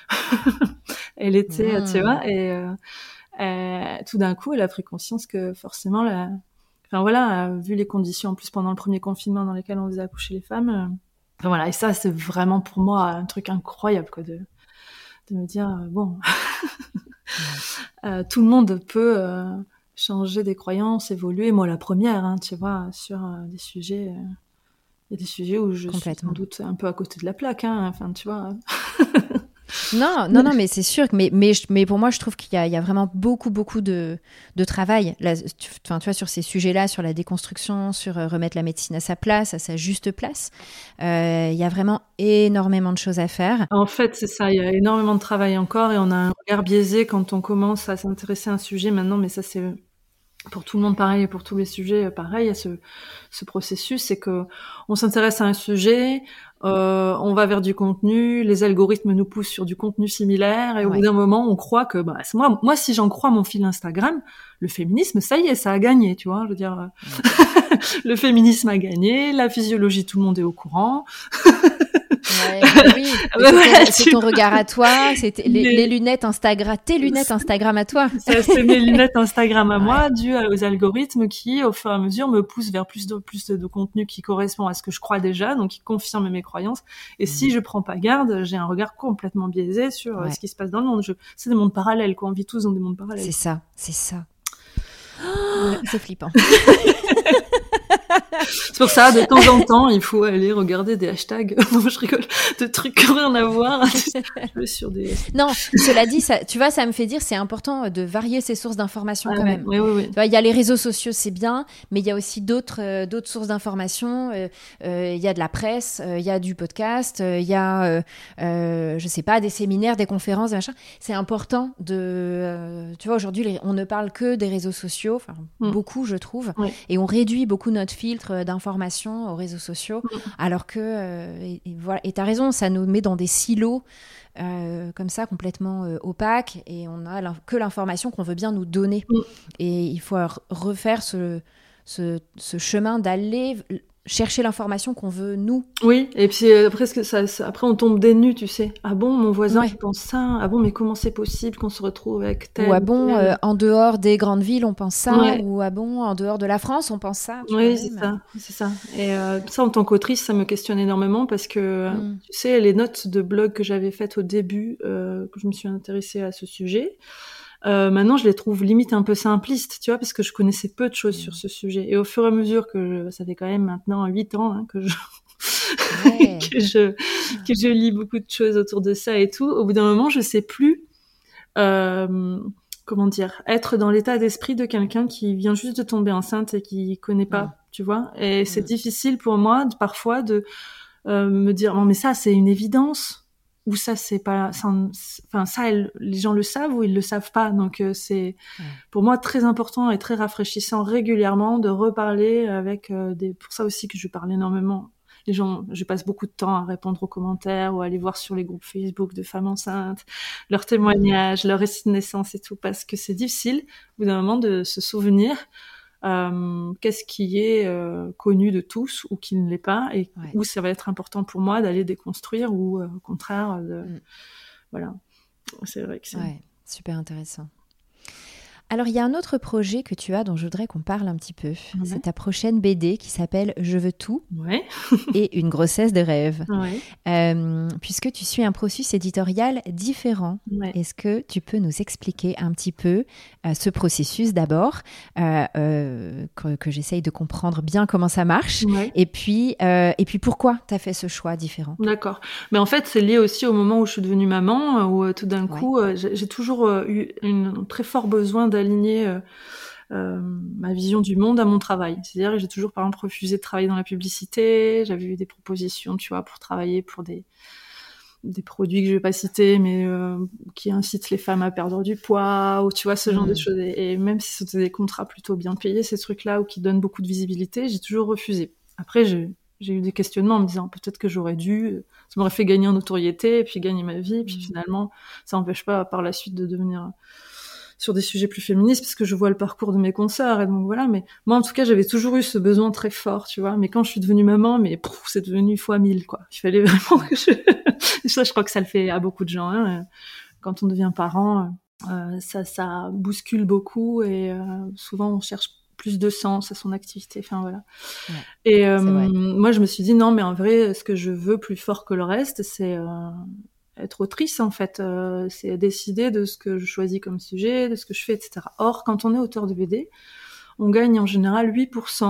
Elle était, tu vois, et tout d'un coup, elle a pris conscience que forcément, enfin voilà, vu les conditions en plus pendant le premier confinement dans lesquelles on faisait accoucher les femmes, enfin voilà, et ça, c'est vraiment pour moi un truc incroyable, quoi, de me dire bon, tout le monde peut changer des croyances, évoluer. Moi, la première, hein, tu vois, sur des sujets Il y a des sujets où je suis sans doute un peu à côté de la plaque, hein. Enfin, tu vois. Non, mais c'est sûr. Mais pour moi, je trouve qu'il y a vraiment beaucoup de travail. Là, tu vois, sur ces sujets-là, sur la déconstruction, sur remettre la médecine à sa place, à sa juste place, il y a vraiment énormément de choses à faire. En fait, c'est ça. Il y a énormément de travail encore et on a un regard biaisé quand on commence à s'intéresser à un sujet maintenant. Mais ça, c'est pour tout le monde pareil et pour tous les sujets pareil. Il y a ce processus, c'est que on s'intéresse à un sujet, on va vers du contenu, les algorithmes nous poussent sur du contenu similaire et au bout d'un moment, on croit que moi si j'en crois mon fil Instagram, le féminisme, ça y est, ça a gagné, tu vois, je veux dire le féminisme a gagné, la physiologie, tout le monde est au courant. Oui, c'est ton regard à toi, c'est les lunettes Instagram, tes lunettes Instagram à toi. C'est mes lunettes Instagram à moi, dues aux algorithmes qui, au fur et à mesure, me poussent vers plus de contenu qui correspond à ce que je crois déjà, donc qui confirme mes croyances. Et si je prends pas garde, j'ai un regard complètement biaisé sur ce qui se passe dans le monde. C'est des mondes parallèles, quoi. On vit tous dans des mondes parallèles. C'est ça. Oh, c'est flippant. C'est pour ça, de temps en temps, il faut aller regarder des hashtags. Non, je rigole. De trucs qui n'ont rien à voir. Sur des... Non, cela dit, ça, tu vois, ça me fait dire, c'est important de varier ses sources d'informations quand même. Oui. Tu vois, il y a les réseaux sociaux, c'est bien, mais il y a aussi d'autres sources d'informations. Il y a de la presse, il y a du podcast, il y a, je sais pas, des séminaires, des conférences, des machins. C'est important de, tu vois, aujourd'hui, on ne parle que des réseaux sociaux, enfin, beaucoup, je trouve, et on réduit beaucoup notre filtre d'informations aux réseaux sociaux, alors que, voilà, et t'as raison, ça nous met dans des silos comme ça, complètement opaques, et on a que l'information qu'on veut bien nous donner. Et il faut refaire ce chemin d'aller chercher l'information qu'on veut nous. Oui, et puis après, après on tombe des nues, tu sais. Ah bon, mon voisin il pense ça. Ah bon, mais comment c'est possible qu'on se retrouve avec tel... Ou ah bon, en dehors des grandes villes, on pense ça. Ou ah bon, en dehors de la France, on pense ça. Oui, c'est ça. Et ça, en tant qu'autrice, ça me questionne énormément parce que, tu sais, les notes de blog que j'avais faites au début, que je me suis intéressée à ce sujet, maintenant je les trouve limite un peu simplistes, tu vois, parce que je connaissais peu de choses sur ce sujet. Et au fur et à mesure ça fait quand même maintenant 8 ans que je lis beaucoup de choses autour de ça et tout, au bout d'un moment je sais plus comment dire, être dans l'état d'esprit de quelqu'un qui vient juste de tomber enceinte et qui connaît pas, tu vois. Et c'est difficile pour moi parfois de me dire non mais ça c'est une évidence, ou ça c'est pas, enfin ça les gens le savent ou ils le savent pas. Donc c'est pour moi très important et très rafraîchissant régulièrement de reparler avec pour ça aussi que je parle énormément. Les gens, je passe beaucoup de temps à répondre aux commentaires ou à aller voir sur les groupes Facebook de femmes enceintes, leurs témoignages, leurs récits de naissance et tout, parce que c'est difficile, au bout d'un moment, de se souvenir qu'est-ce qui est connu de tous ou qui ne l'est pas, et où ça va être important pour moi d'aller déconstruire ou au contraire, voilà. C'est vrai que c'est... Ouais, super intéressant. Alors, il y a un autre projet que tu as dont je voudrais qu'on parle un petit peu. C'est ta prochaine BD qui s'appelle « Je veux tout » et une grossesse de rêve. Puisque tu suis un processus éditorial différent, est-ce que tu peux nous expliquer un petit peu ce processus d'abord, que j'essaye de comprendre bien comment ça marche, et puis pourquoi tu as fait ce choix différent? D'accord. Mais en fait, c'est lié aussi au moment où je suis devenue maman, où tout d'un coup, j'ai toujours eu un très fort besoin d'aligner ma vision du monde à mon travail. C'est-à-dire que j'ai toujours, par exemple, refusé de travailler dans la publicité. J'avais eu des propositions, tu vois, pour travailler pour des produits que je vais pas citer, mais qui incitent les femmes à perdre du poids, ou tu vois, ce genre de choses. Et même si c'était des contrats plutôt bien payés, ces trucs-là, ou qui donnent beaucoup de visibilité, j'ai toujours refusé. Après, j'ai eu des questionnements en me disant peut-être que j'aurais dû, ça m'aurait fait gagner en notoriété, et puis gagner ma vie, et puis finalement, ça n'empêche pas par la suite de devenir sur des sujets plus féministes, parce que je vois le parcours de mes consoeurs, et donc voilà. Mais moi, en tout cas, j'avais toujours eu ce besoin très fort, tu vois. Mais quand je suis devenue maman, c'est devenu fois 1000, quoi. Il fallait vraiment que ça, je crois que ça le fait à beaucoup de gens, hein. Quand on devient parent, ça bouscule beaucoup, et souvent on cherche plus de sens à son activité, enfin voilà. Et moi, je me suis dit non, mais en vrai, ce que je veux plus fort que le reste, c'est être autrice, en fait. C'est décider de ce que je choisis comme sujet, de ce que je fais, etc. Or, quand on est auteur de BD, on gagne en général 8%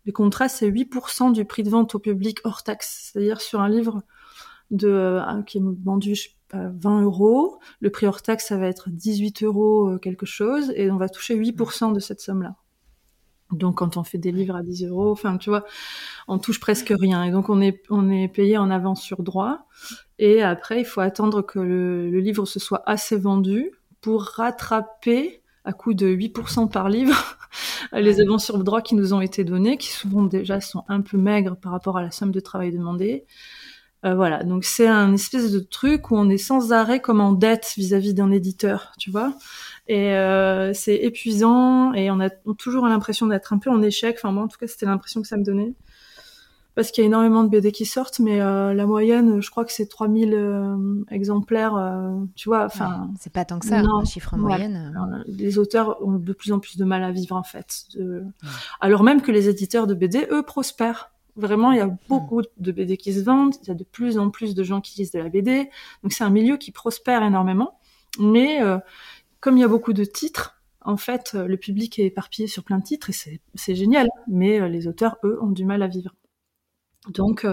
Les contrats, c'est 8% du prix de vente au public hors taxe. C'est-à-dire sur un livre qui est vendu 20 €, le prix hors taxe, ça va être 18 € quelque chose, et on va toucher 8% de cette somme-là. Donc quand on fait des livres à 10 €, enfin tu vois, on touche presque rien. Et donc on est payé en avance sur droit. Et après, il faut attendre que le livre se soit assez vendu pour rattraper, à coût de 8% par livre, les avances sur droit qui nous ont été données, qui souvent déjà sont un peu maigres par rapport à la somme de travail demandée. Voilà, donc c'est un espèce de truc où on est sans arrêt comme en dette vis-à-vis d'un éditeur, tu vois. Et c'est épuisant, et on a toujours l'impression d'être un peu en échec. Enfin moi, en tout cas, c'était l'impression que ça me donnait. Parce qu'il y a énormément de BD qui sortent, mais la moyenne, je crois que c'est 3000 exemplaires, tu vois. Enfin, c'est pas tant que ça, un chiffre moyenne. Les auteurs ont de plus en plus de mal à vivre, en fait. Alors même que les éditeurs de BD, eux, prospèrent. Vraiment, il y a beaucoup de BD qui se vendent, il y a de plus en plus de gens qui lisent de la BD, donc c'est un milieu qui prospère énormément. Mais comme il y a beaucoup de titres, en fait, le public est éparpillé sur plein de titres, et c'est génial, mais les auteurs, eux, ont du mal à vivre. Donc,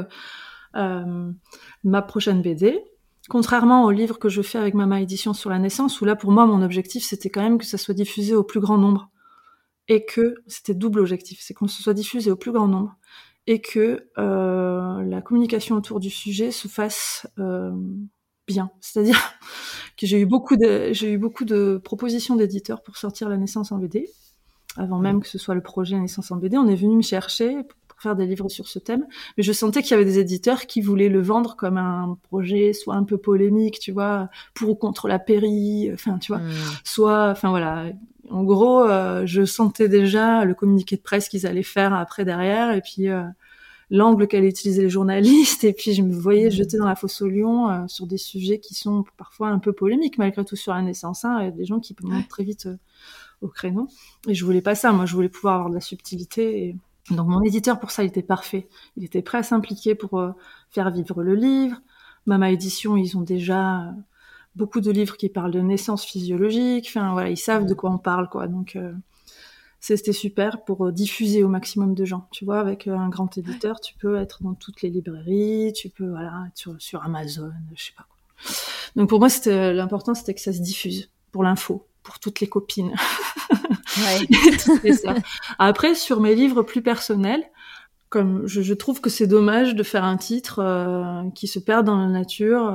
ma prochaine BD, contrairement au livre que je fais avec Mama Édition sur la naissance, où là, pour moi, mon objectif, c'était quand même que ça soit diffusé au plus grand nombre. Et que, c'était double objectif, c'est qu'on se soit diffusé au plus grand nombre. Et que la communication autour du sujet se fasse bien. C'est-à-dire que j'ai eu beaucoup de propositions d'éditeurs pour sortir La naissance en BD. Avant même que ce soit le projet La naissance en BD, on est venu me chercher pour faire des livres sur ce thème. Mais je sentais qu'il y avait des éditeurs qui voulaient le vendre comme un projet soit un peu polémique, tu vois, pour ou contre la péri, enfin, tu vois, soit, enfin voilà. En gros, je sentais déjà le communiqué de presse qu'ils allaient faire après derrière, et puis l'angle qu'allaient utiliser les journalistes, et puis je me voyais jeter dans la fosse aux lions sur des sujets qui sont parfois un peu polémiques, malgré tout, sur la naissance. Il y a des gens qui montent très vite au créneau. Et je voulais pas ça, moi je voulais pouvoir avoir de la subtilité. Et donc mon éditeur, pour ça, il était parfait. Il était prêt à s'impliquer pour faire vivre le livre. Mama Édition, ils ont déjà beaucoup de livres qui parlent de naissance physiologique. Enfin voilà, ils savent de quoi on parle, quoi. Donc c'était super pour diffuser au maximum de gens. Tu vois, avec un grand éditeur, tu peux être dans toutes les librairies, tu peux être sur Amazon, je sais pas quoi. Donc pour moi, l'important, c'était que ça se diffuse pour l'info, pour toutes les copines. C'est ça. Après, sur mes livres plus personnels, comme je trouve que c'est dommage de faire un titre qui se perd dans la nature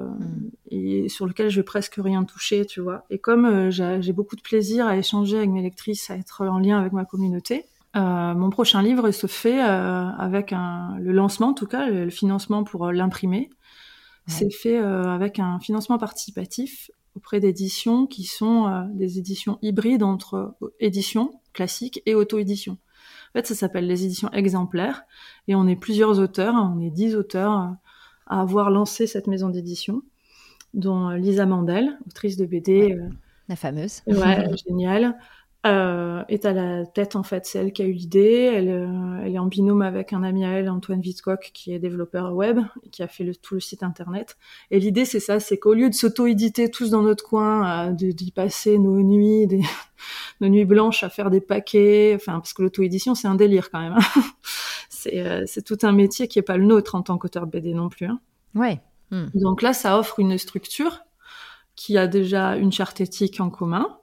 et sur lequel je vais presque rien toucher, tu vois. Et comme j'ai beaucoup de plaisir à échanger avec mes lectrices, à être en lien avec ma communauté, mon prochain livre il se fait avec le lancement, en tout cas, le financement pour l'imprimer. C'est fait avec un financement participatif auprès d'éditions qui sont des éditions hybrides entre édition classique et auto-édition. En fait, ça s'appelle les éditions exemplaires, et on est plusieurs auteurs, on est 10 auteurs à avoir lancé cette maison d'édition, dont Lisa Mandel, autrice de BD. La fameuse. Ouais, géniale. Est à la tête, en fait. C'est elle qui a eu l'idée. Elle est en binôme avec un ami à elle, Antoine Wittcock, qui est développeur web, et qui a fait tout le site internet. Et l'idée, c'est ça, c'est qu'au lieu de s'auto-éditer tous dans notre coin, d'y passer nos nuits, nos nuits blanches à faire des paquets, enfin, parce que l'auto-édition, c'est un délire quand même. C'est tout un métier qui est pas le nôtre en tant qu'auteur de BD non plus. Ouais. Donc là, ça offre une structure qui a déjà une charte éthique en commun.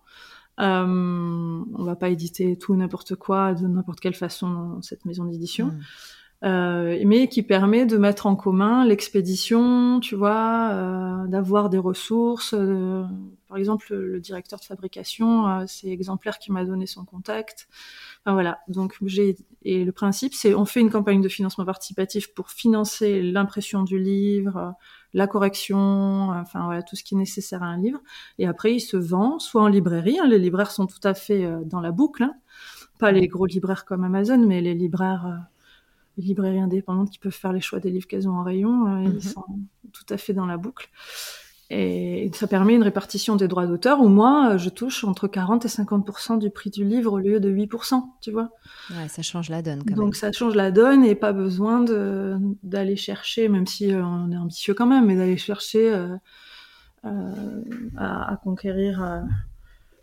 On va pas éditer tout n'importe quoi de n'importe quelle façon dans cette maison d'édition, mais qui permet de mettre en commun l'expédition, tu vois, d'avoir des ressources. Par exemple, le directeur de fabrication, c'est Exemplaire qui m'a donné son contact. Enfin voilà. Donc et le principe, c'est on fait une campagne de financement participatif pour financer l'impression du livre, la correction, enfin voilà, tout ce qui est nécessaire à un livre. Et après, il se vend soit en librairie, les libraires sont tout à fait dans la boucle, pas les gros libraires comme Amazon, mais les librairies indépendantes qui peuvent faire les choix des livres qu'elles ont en rayon, ils sont tout à fait dans la boucle. Et ça permet une répartition des droits d'auteur où moi, je touche entre 40 et 50% du prix du livre au lieu de 8%, tu vois. Ouais, ça change la donne quand même. Donc ça change la donne, et pas besoin d'aller chercher, même si on est ambitieux quand même, mais d'aller chercher à conquérir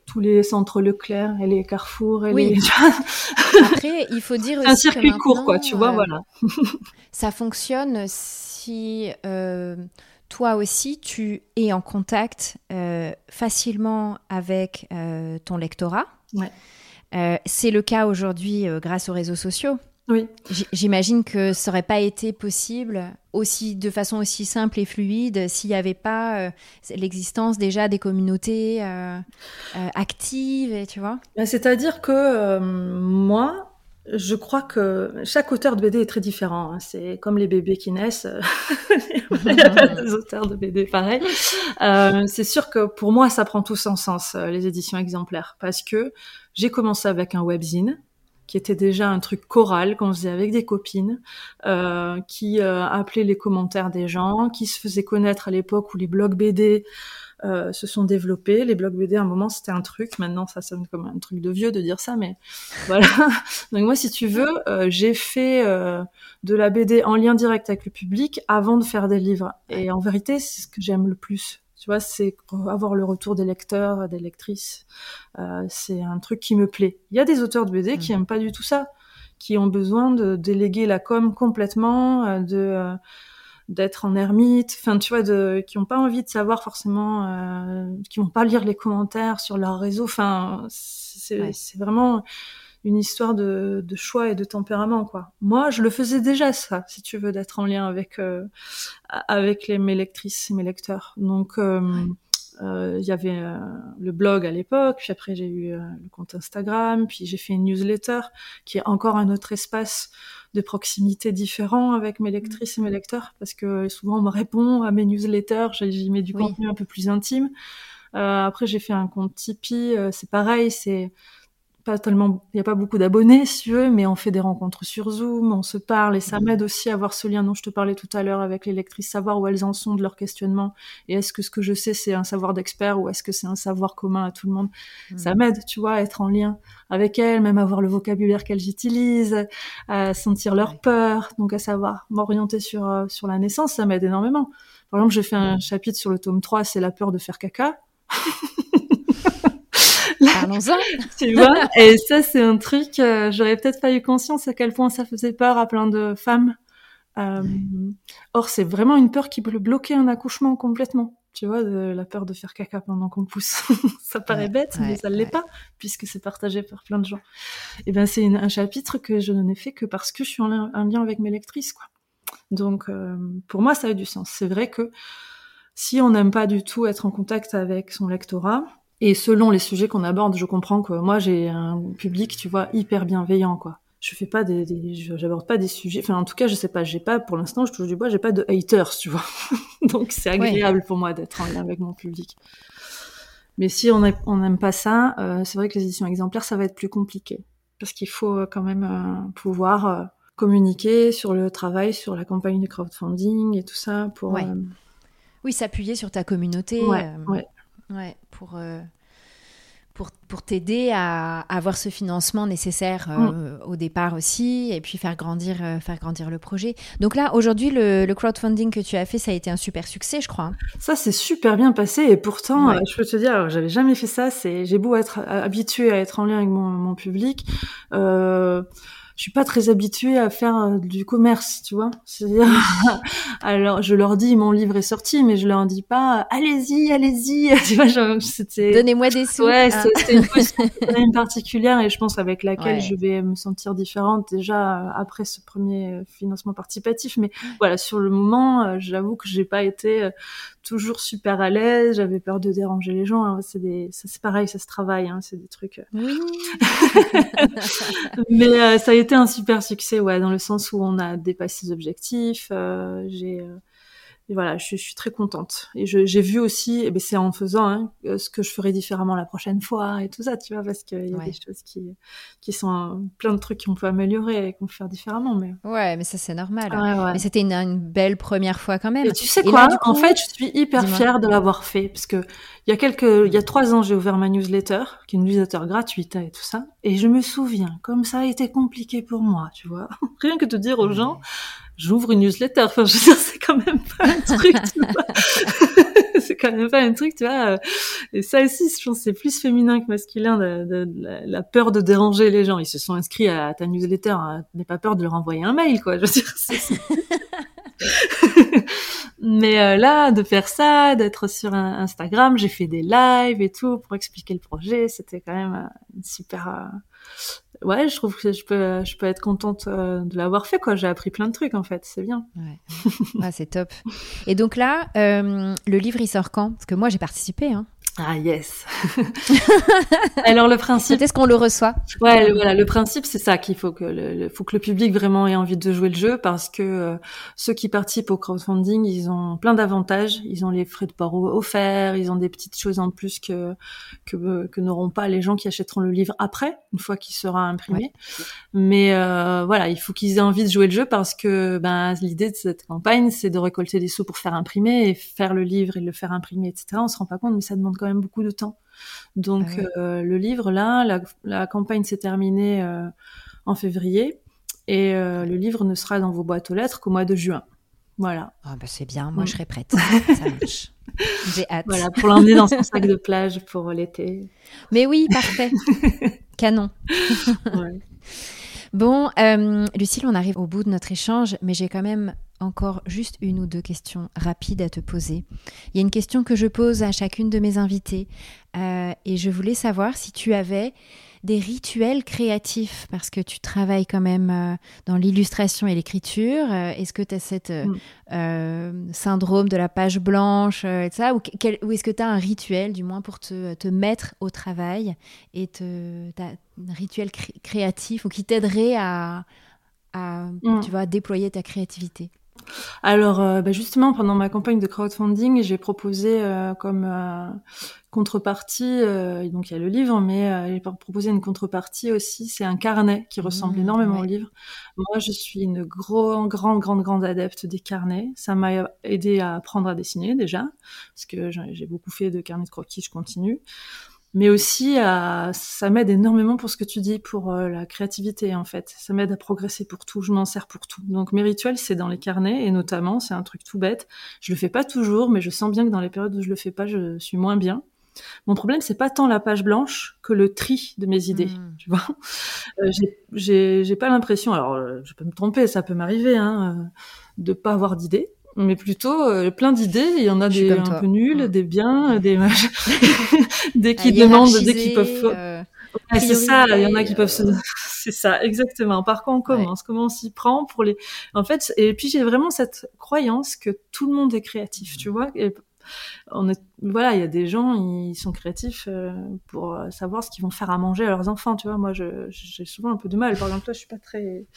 tous les centres Leclerc et les Carrefour et Oui. Après, il faut dire c'est un aussi que circuit maintenant, court, quoi, tu vois, voilà. ça fonctionne si toi aussi, tu es en contact facilement avec ton lectorat. Ouais. C'est le cas aujourd'hui grâce aux réseaux sociaux. Oui. J'imagine que ça n'aurait pas été possible de façon aussi simple et fluide s'il n'y avait pas l'existence déjà des communautés actives, et, tu vois. C'est-à-dire que moi, je crois que chaque auteur de BD est très différent. Hein. C'est comme les bébés qui naissent. Il y a pas des auteurs de BD pareil. C'est sûr que pour moi, ça prend tout son sens, les éditions exemplaires. Parce que j'ai commencé avec un webzine, qui était déjà un truc choral qu'on faisait avec des copines, qui appelait les commentaires des gens, qui se faisait connaître à l'époque où les blogs BD se sont développés. Les blogs BD, à un moment, c'était un truc. Maintenant, ça sonne comme un truc de vieux de dire ça, mais voilà. Donc moi, si tu veux, j'ai fait de la BD en lien direct avec le public avant de faire des livres. Et en vérité, c'est ce que j'aime le plus. Tu vois, c'est avoir le retour des lecteurs, des lectrices. C'est un truc qui me plaît. Il y a des auteurs de BD qui aiment pas du tout ça, qui ont besoin de déléguer la com complètement, d'être en ermite, enfin tu vois, qui ont pas envie de savoir forcément, qui vont pas lire les commentaires sur leur réseau. Enfin, c'est vraiment une histoire de choix et de tempérament, quoi. Moi, je le faisais déjà, ça, si tu veux, d'être en lien avec mes lectrices et mes lecteurs. Donc, il y avait le blog à l'époque, puis après j'ai eu le compte Instagram, puis j'ai fait une newsletter qui est encore un autre espace de proximité différent avec mes lectrices et mes lecteurs, parce que souvent on me répond à mes newsletters, j'y mets du contenu un peu plus intime. Après j'ai fait un compte Tipeee, c'est pareil, c'est pas tellement, il y a pas beaucoup d'abonnés si tu veux, mais on fait des rencontres sur Zoom, on se parle et ça m'aide aussi à avoir ce lien dont je te parlais tout à l'heure avec les lectrices, savoir où elles en sont de leur questionnement et est-ce que ce que je sais c'est un savoir d'expert ou est-ce que c'est un savoir commun à tout le monde. Ça m'aide, tu vois, à être en lien avec elles, même avoir le vocabulaire qu'elles utilisent, à sentir leur peur, donc à savoir m'orienter sur la naissance, ça m'aide énormément. Par exemple, j'ai fait un chapitre sur le tome 3, c'est la peur de faire caca. Parlons-en. Tu vois, et ça c'est un truc, j'aurais peut-être pas eu conscience à quel point ça faisait peur à plein de femmes. Or c'est vraiment une peur qui peut bloquer un accouchement complètement. Tu vois, la peur de faire caca pendant qu'on pousse. Ça paraît bête, mais ça l'est pas, puisque c'est partagé par plein de gens. Et ben c'est un chapitre que je n'ai fait que parce que je suis en lien avec mes lectrices, quoi. Donc pour moi ça a du sens. C'est vrai que si on n'aime pas du tout être en contact avec son lectorat, et selon les sujets qu'on aborde, je comprends que moi j'ai un public, tu vois, hyper bienveillant, quoi. Je fais pas j'aborde pas des sujets, enfin en tout cas je sais pas, j'ai pas, pour l'instant je touche du bois, j'ai pas de haters, tu vois. Donc c'est agréable pour moi d'être en lien avec mon public. Mais si on n'aime pas ça, c'est vrai que les éditions exemplaires ça va être plus compliqué. Parce qu'il faut quand même pouvoir communiquer sur le travail, sur la campagne de crowdfunding et tout ça pour... Oui, s'appuyer sur ta communauté. Pour t'aider à avoir ce financement nécessaire au départ aussi, et puis faire grandir le projet. Donc là, aujourd'hui, le crowdfunding que tu as fait, ça a été un super succès, je crois. Ça s'est super bien passé, et pourtant, je peux te dire, alors, j'avais jamais fait ça. J'ai beau être habituée à être en lien avec mon public, je suis pas très habituée à faire du commerce, tu vois. C'est-à-dire, alors je leur dis mon livre est sorti, mais je leur dis pas allez-y, tu vois. C'était donnez-moi des sous. Ouais, c'était une position particulière, et je pense avec laquelle je vais me sentir différente déjà après ce premier financement participatif. Mais voilà, sur le moment, j'avoue que j'ai pas été toujours super à l'aise. J'avais peur de déranger les gens. Hein. Ça c'est pareil, ça se travaille. Hein, c'est des trucs. Oui. Mais ça a été un super succès, ouais, dans le sens où on a dépassé les objectifs. Et voilà, je suis très contente. Et j'ai vu aussi, et ben c'est en faisant ce que je ferai différemment la prochaine fois et tout ça, tu vois, parce qu'il y a des choses qui sont plein de trucs qu'on peut améliorer et qu'on peut faire différemment. Mais ça c'est normal. Ouais. Mais c'était une belle première fois quand même. Et tu sais quoi, en fait, je suis hyper fière de l'avoir fait, parce que il y a 3 ans, j'ai ouvert ma newsletter, qui est une newsletter gratuite et tout ça, et je me souviens comme ça a été compliqué pour moi, tu vois. Rien que de dire aux gens, j'ouvre une newsletter. Enfin, je veux dire, c'est quand même pas un truc, tu vois. C'est c'est quand même pas un truc, tu vois. Et ça aussi, je pense que c'est plus féminin que masculin, la peur de déranger les gens. Ils se sont inscrits à ta newsletter, hein. N'aie pas peur de leur envoyer un mail, quoi. Je veux dire, Mais là, de faire ça, d'être sur Instagram, j'ai fait des lives et tout pour expliquer le projet. C'était quand même une super... Ouais, je trouve que je peux être contente de l'avoir fait, quoi. J'ai appris plein de trucs, en fait. C'est bien. Ouais. Ah, c'est top. Et donc là, le livre, il sort quand ? Parce que moi, j'ai participé, hein. Ah, yes. Alors, le principe... Est-ce qu'on le reçoit ? Ouais, voilà, le principe, c'est ça, qu'il faut que faut que le public vraiment ait envie de jouer le jeu, parce que ceux qui participent au crowdfunding, ils ont plein d'avantages. Ils ont les frais de port offerts, ils ont des petites choses en plus que n'auront pas les gens qui achèteront le livre après, une fois qu'il sera imprimé. Ouais. Mais voilà, il faut qu'ils aient envie de jouer le jeu, parce que l'idée de cette campagne, c'est de récolter des sous pour faire imprimer et faire le livre et le faire imprimer, etc. On se rend pas compte, mais ça demande quand même beaucoup de temps. Donc le livre, là, la campagne s'est terminée en février, et le livre ne sera dans vos boîtes aux lettres qu'au mois de juin. Voilà. Ah c'est bien, moi je serai prête. Ça marche. J'ai hâte. Voilà, pour l'emmener dans son sac de plage pour l'été. Mais oui, parfait. Canon. Ouais. Bon, Lucille, on arrive au bout de notre échange, mais j'ai quand même encore juste une ou deux questions rapides à te poser. Il y a une question que je pose à chacune de mes invitées, et je voulais savoir si tu avais des rituels créatifs, parce que tu travailles quand même dans l'illustration et l'écriture. Est-ce que tu as cette syndrome de la page blanche, et ça, ou est-ce que tu as un rituel, du moins, pour te mettre au travail, et t'as un rituel créatif, ou qui t'aiderait à tu vois, déployer ta créativité? Alors, justement, pendant ma campagne de crowdfunding, j'ai proposé comme contrepartie, donc il y a le livre, mais j'ai proposé une contrepartie aussi, c'est un carnet qui ressemble énormément au livre. Moi, je suis une grande adepte des carnets. Ça m'a aidé à apprendre à dessiner déjà, parce que j'ai beaucoup fait de carnets de croquis, je continue. Mais aussi, ça m'aide énormément pour ce que tu dis, pour la créativité, en fait. Ça m'aide à progresser pour tout, je m'en sers pour tout. Donc mes rituels, c'est dans les carnets, et notamment, c'est un truc tout bête, je le fais pas toujours, mais je sens bien que dans les périodes où je le fais pas, je suis moins bien. Mon problème, c'est pas tant la page blanche que le tri de mes idées, tu vois. J'ai pas l'impression, alors je peux me tromper, ça peut m'arriver, de pas avoir d'idées, mais plutôt plein d'idées. Il y en a des un peu nuls, des biens, des des qui demandent, des qui peuvent. Ouais, c'est ça. Il y en a qui peuvent C'est ça, exactement. Par quoi on commence, comment on s'y prend pour les. En fait, et puis j'ai vraiment cette croyance que tout le monde est créatif, tu vois. Et voilà, il y a des gens, ils sont créatifs pour savoir ce qu'ils vont faire à manger à leurs enfants, tu vois. Moi, j'ai souvent un peu de mal. Par exemple, là, je suis pas très.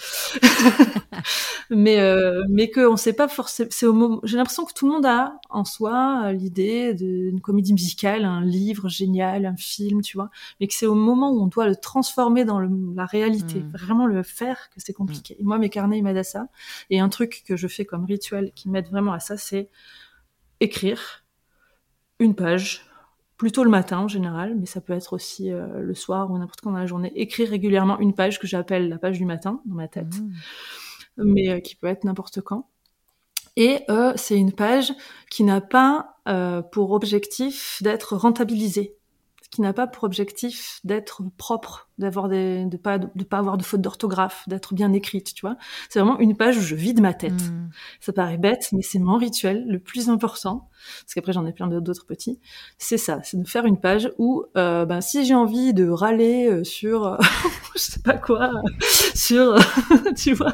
mais que on sait pas forcément. C'est au moment. J'ai l'impression que tout le monde a en soi l'idée d'une comédie musicale, un livre génial, un film, tu vois. Mais que c'est au moment où on doit le transformer dans la réalité, vraiment le faire, que c'est compliqué. Et moi, mes carnets, ils m'aident à ça. Et un truc que je fais comme rituel qui m'aide vraiment à ça, c'est écrire une page, plutôt le matin en général, mais ça peut être aussi le soir ou n'importe quand dans la journée. Écrire régulièrement une page que j'appelle la page du matin dans ma tête, mais qui peut être n'importe quand. Et c'est une page qui n'a pas pour objectif d'être rentabilisée, qui n'a pas pour objectif d'être propre, de pas avoir de faute d'orthographe, d'être bien écrite, tu vois. C'est vraiment une page où je vide ma tête. Ça paraît bête, mais c'est mon rituel le plus important, parce qu'après j'en ai plein d'autres petits. C'est ça, c'est de faire une page où, si j'ai envie de râler sur, je sais pas quoi, sur, tu vois,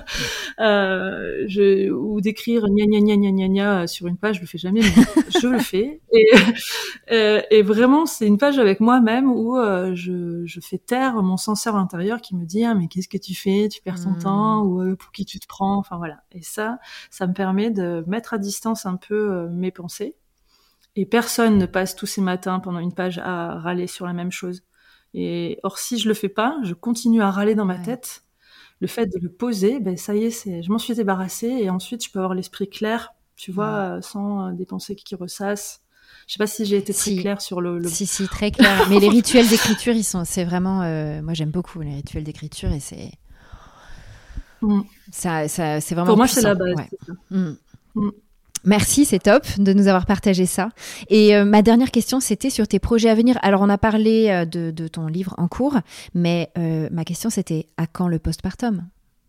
ou d'écrire gna gna gna gna gna gna sur une page, je le fais jamais, mais je le fais. Et vraiment, c'est une page avec moi-même où je fais taire mon censeur intérieur qui me dit « Ah, mais qu'est-ce que tu fais ? Tu perds ton temps ?» ou « Pour qui tu te prends ?» Enfin, voilà. Et ça me permet de mettre à distance un peu mes pensées. Et personne ne passe tous ces matins pendant une page à râler sur la même chose. Or, si je le fais pas, je continue à râler dans ma tête. Le fait de le poser, ça y est, je m'en suis débarrassée. Et ensuite, je peux avoir l'esprit clair, tu vois, sans des pensées qui ressassent. Je sais pas si j'ai été très claire sur le... Si, très clair. Mais les rituels d'écriture, c'est vraiment... moi, j'aime beaucoup les rituels d'écriture, et c'est... Ça, c'est vraiment Pour moi, puissant. C'est la base. Ouais. C'est ça. Merci, c'est top de nous avoir partagé ça. Et ma dernière question, c'était sur tes projets à venir. Alors, on a parlé de ton livre en cours, mais ma question, c'était à quand le postpartum?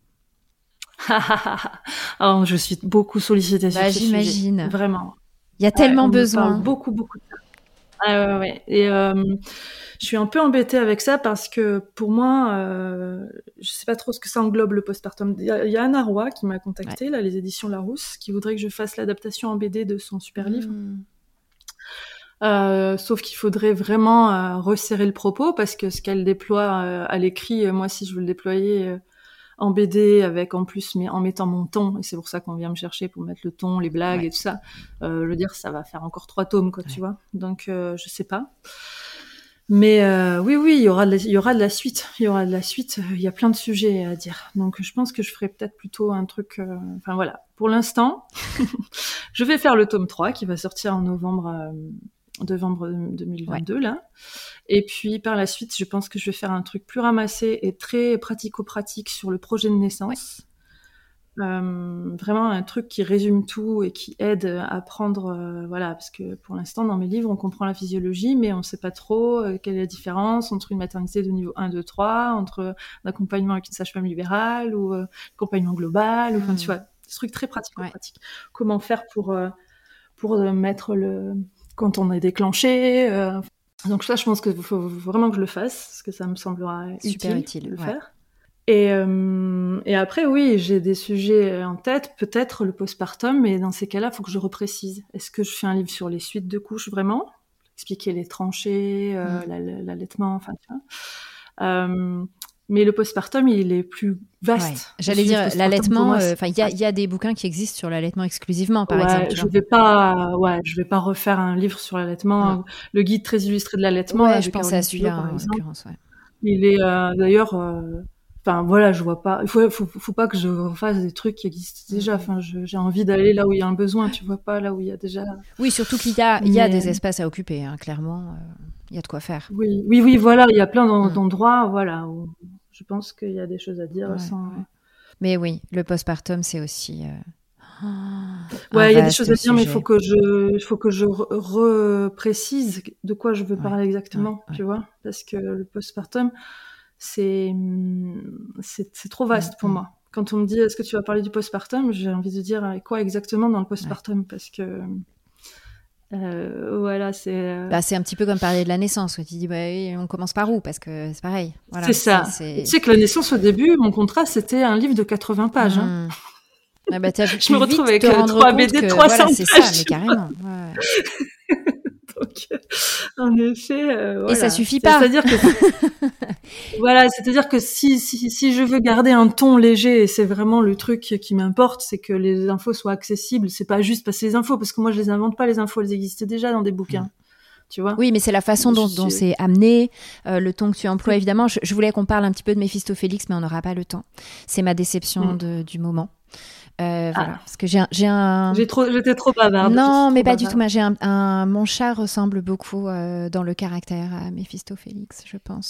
Alors, je suis beaucoup sollicitée sur ce j'imagine. sujet, vraiment. Il y a tellement on me besoin. parle beaucoup de ça. Ouais. Et je suis un peu embêtée avec ça parce que pour moi, je sais pas trop ce que ça englobe le postpartum. Il y a Anna Roy qui m'a contactée, là, les éditions Larousse, qui voudrait que je fasse l'adaptation en BD de son super livre. Sauf qu'il faudrait vraiment resserrer le propos parce que ce qu'elle déploie à l'écrit, moi si je veux le déployer en BD avec en plus mais en mettant mon ton, et c'est pour ça qu'on vient me chercher pour mettre le ton, les blagues et tout ça, je veux dire ça va faire encore 3 tomes quoi, tu vois, donc je sais pas, mais oui il y aura de la suite, il y a plein de sujets à dire, donc je pense que je ferai peut-être plutôt un truc, enfin voilà, pour l'instant je vais faire le tome 3 qui va sortir en novembre 2022 là. Et puis par la suite, je pense que je vais faire un truc plus ramassé et très pratico-pratique sur le projet de naissance. Vraiment un truc qui résume tout et qui aide à prendre, voilà, parce que pour l'instant dans mes livres, on comprend la physiologie, mais on ne sait pas trop quelle est la différence entre une maternité de niveau 1, 2, 3, entre un accompagnement avec une sage-femme libérale ou accompagnement global, ou, enfin tu vois, des trucs très pratico-pratiques. Comment faire pour mettre quand on est déclenché. Donc ça, je pense qu'il faut vraiment que je le fasse, parce que ça me semblera super utile de le ouais. faire. Et après, oui, j'ai des sujets en tête, peut-être le postpartum, mais dans ces cas-là, il faut que je reprécise. Est-ce que je fais un livre sur les suites de couches, vraiment ? Expliquer les tranchées, l'allaitement, enfin, tu vois. Mais le postpartum, il est plus vaste. Ouais. J'allais dire l'allaitement. Enfin, il y a des bouquins qui existent sur l'allaitement exclusivement, par exemple. Je vais pas refaire un livre sur l'allaitement. Le guide très illustré de l'allaitement. Ouais, je pense à celui-là en l'occurrence. Ouais. Il est d'ailleurs. Enfin voilà, je vois pas. Il faut pas que je refasse des trucs qui existent déjà. Enfin, j'ai envie d'aller là où il y a un besoin. Tu vois pas là où il y a déjà. Oui, surtout qu'il y a des espaces à occuper. Hein, clairement, il y a de quoi faire. Oui, voilà, il y a plein d'endroits, voilà. Où je pense qu'il y a des choses à dire sans. Ouais. Mais oui, le postpartum, c'est aussi. Il y a des choses à dire, mais il faut que je reprécise de quoi je veux parler exactement, tu vois, parce que le postpartum, c'est trop vaste pour moi. Quand on me dit est-ce que tu vas parler du postpartum, j'ai envie de dire quoi exactement dans le postpartum, parce que voilà, c'est. C'est un petit peu comme parler de la naissance. Tu dis oui, on commence par où, parce que c'est pareil. Voilà, c'est ça. Tu sais que la naissance au début, mon contrat c'était un livre de 80 pages. Hein. Ah bah, je me retrouve avec 3 BD de 300 pages. C'est ça, mais carrément. Ouais. Donc, en effet, voilà. Et ça suffit pas. C'est-à-dire que, voilà, c'est-à-dire que si je veux garder un ton léger, et c'est vraiment le truc qui m'importe, c'est que les infos soient accessibles. C'est pas juste passer les infos, parce que moi je les invente pas, les infos, elles existent déjà dans des bouquins. Tu vois. Oui, mais c'est la façon dont c'est amené, le ton que tu emploies, évidemment. Je voulais qu'on parle un petit peu de Méphisto-Félix, mais on n'aura pas le temps. C'est ma déception du moment. Voilà, parce que j'étais trop bavarde. Non, mais pas du tout. J'ai mon chat ressemble beaucoup dans le caractère à Méphisto-Félix, je pense.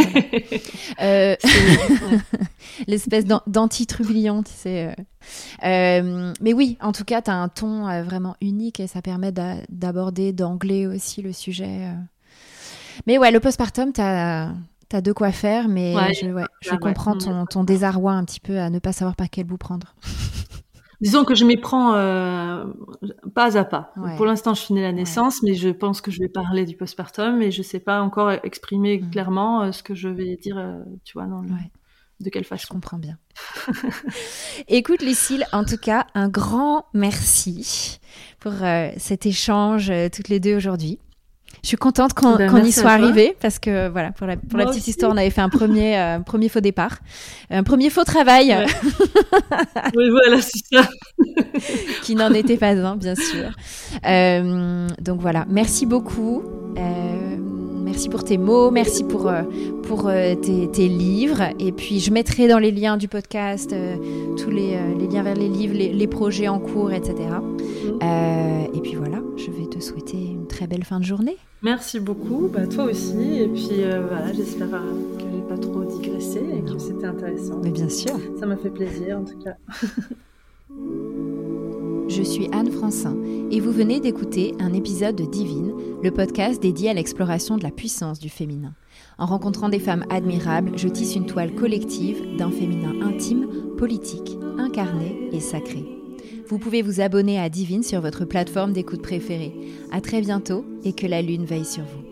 L'espèce d'anti-trublion, tu sais. Mais oui, en tout cas, tu as un ton vraiment unique et ça permet d'aborder d'anglais aussi le sujet. Mais ouais, le postpartum, t'as de quoi faire, mais je comprends ton désarroi un petit peu à ne pas savoir par quel bout prendre. Disons que je m'y prends pas à pas. Ouais. Pour l'instant, je finis la naissance, mais je pense que je vais parler du postpartum, et je sais pas encore exprimer clairement ce que je vais dire, tu vois, de quelle façon. Je comprends bien. Écoute, Lucille, en tout cas, un grand merci pour cet échange toutes les deux aujourd'hui. Je suis contente qu'on y soit arrivé, parce que voilà, pour la petite histoire, on avait fait un premier faux départ, un premier faux travail. Ouais. Oui, voilà, c'est ça. Qui n'en était pas un, bien sûr. Donc voilà, merci beaucoup. Merci pour tes mots, merci pour tes livres. Et puis, je mettrai dans les liens du podcast tous les liens vers les livres, les projets en cours, etc. Et puis voilà, je vais te souhaiter une très belle fin de journée. Merci beaucoup, toi aussi. Et puis voilà, j'espère que j'ai pas trop digressé et que c'était intéressant. Mais bien sûr. Ça m'a fait plaisir, en tout cas. je suis Anne Francin et vous venez d'écouter un épisode de Divine, le podcast dédié à l'exploration de la puissance du féminin. En rencontrant des femmes admirables, je tisse une toile collective d'un féminin intime, politique, incarné et sacré. Vous pouvez vous abonner à Divine sur votre plateforme d'écoute préférée. À très bientôt et que la lune veille sur vous.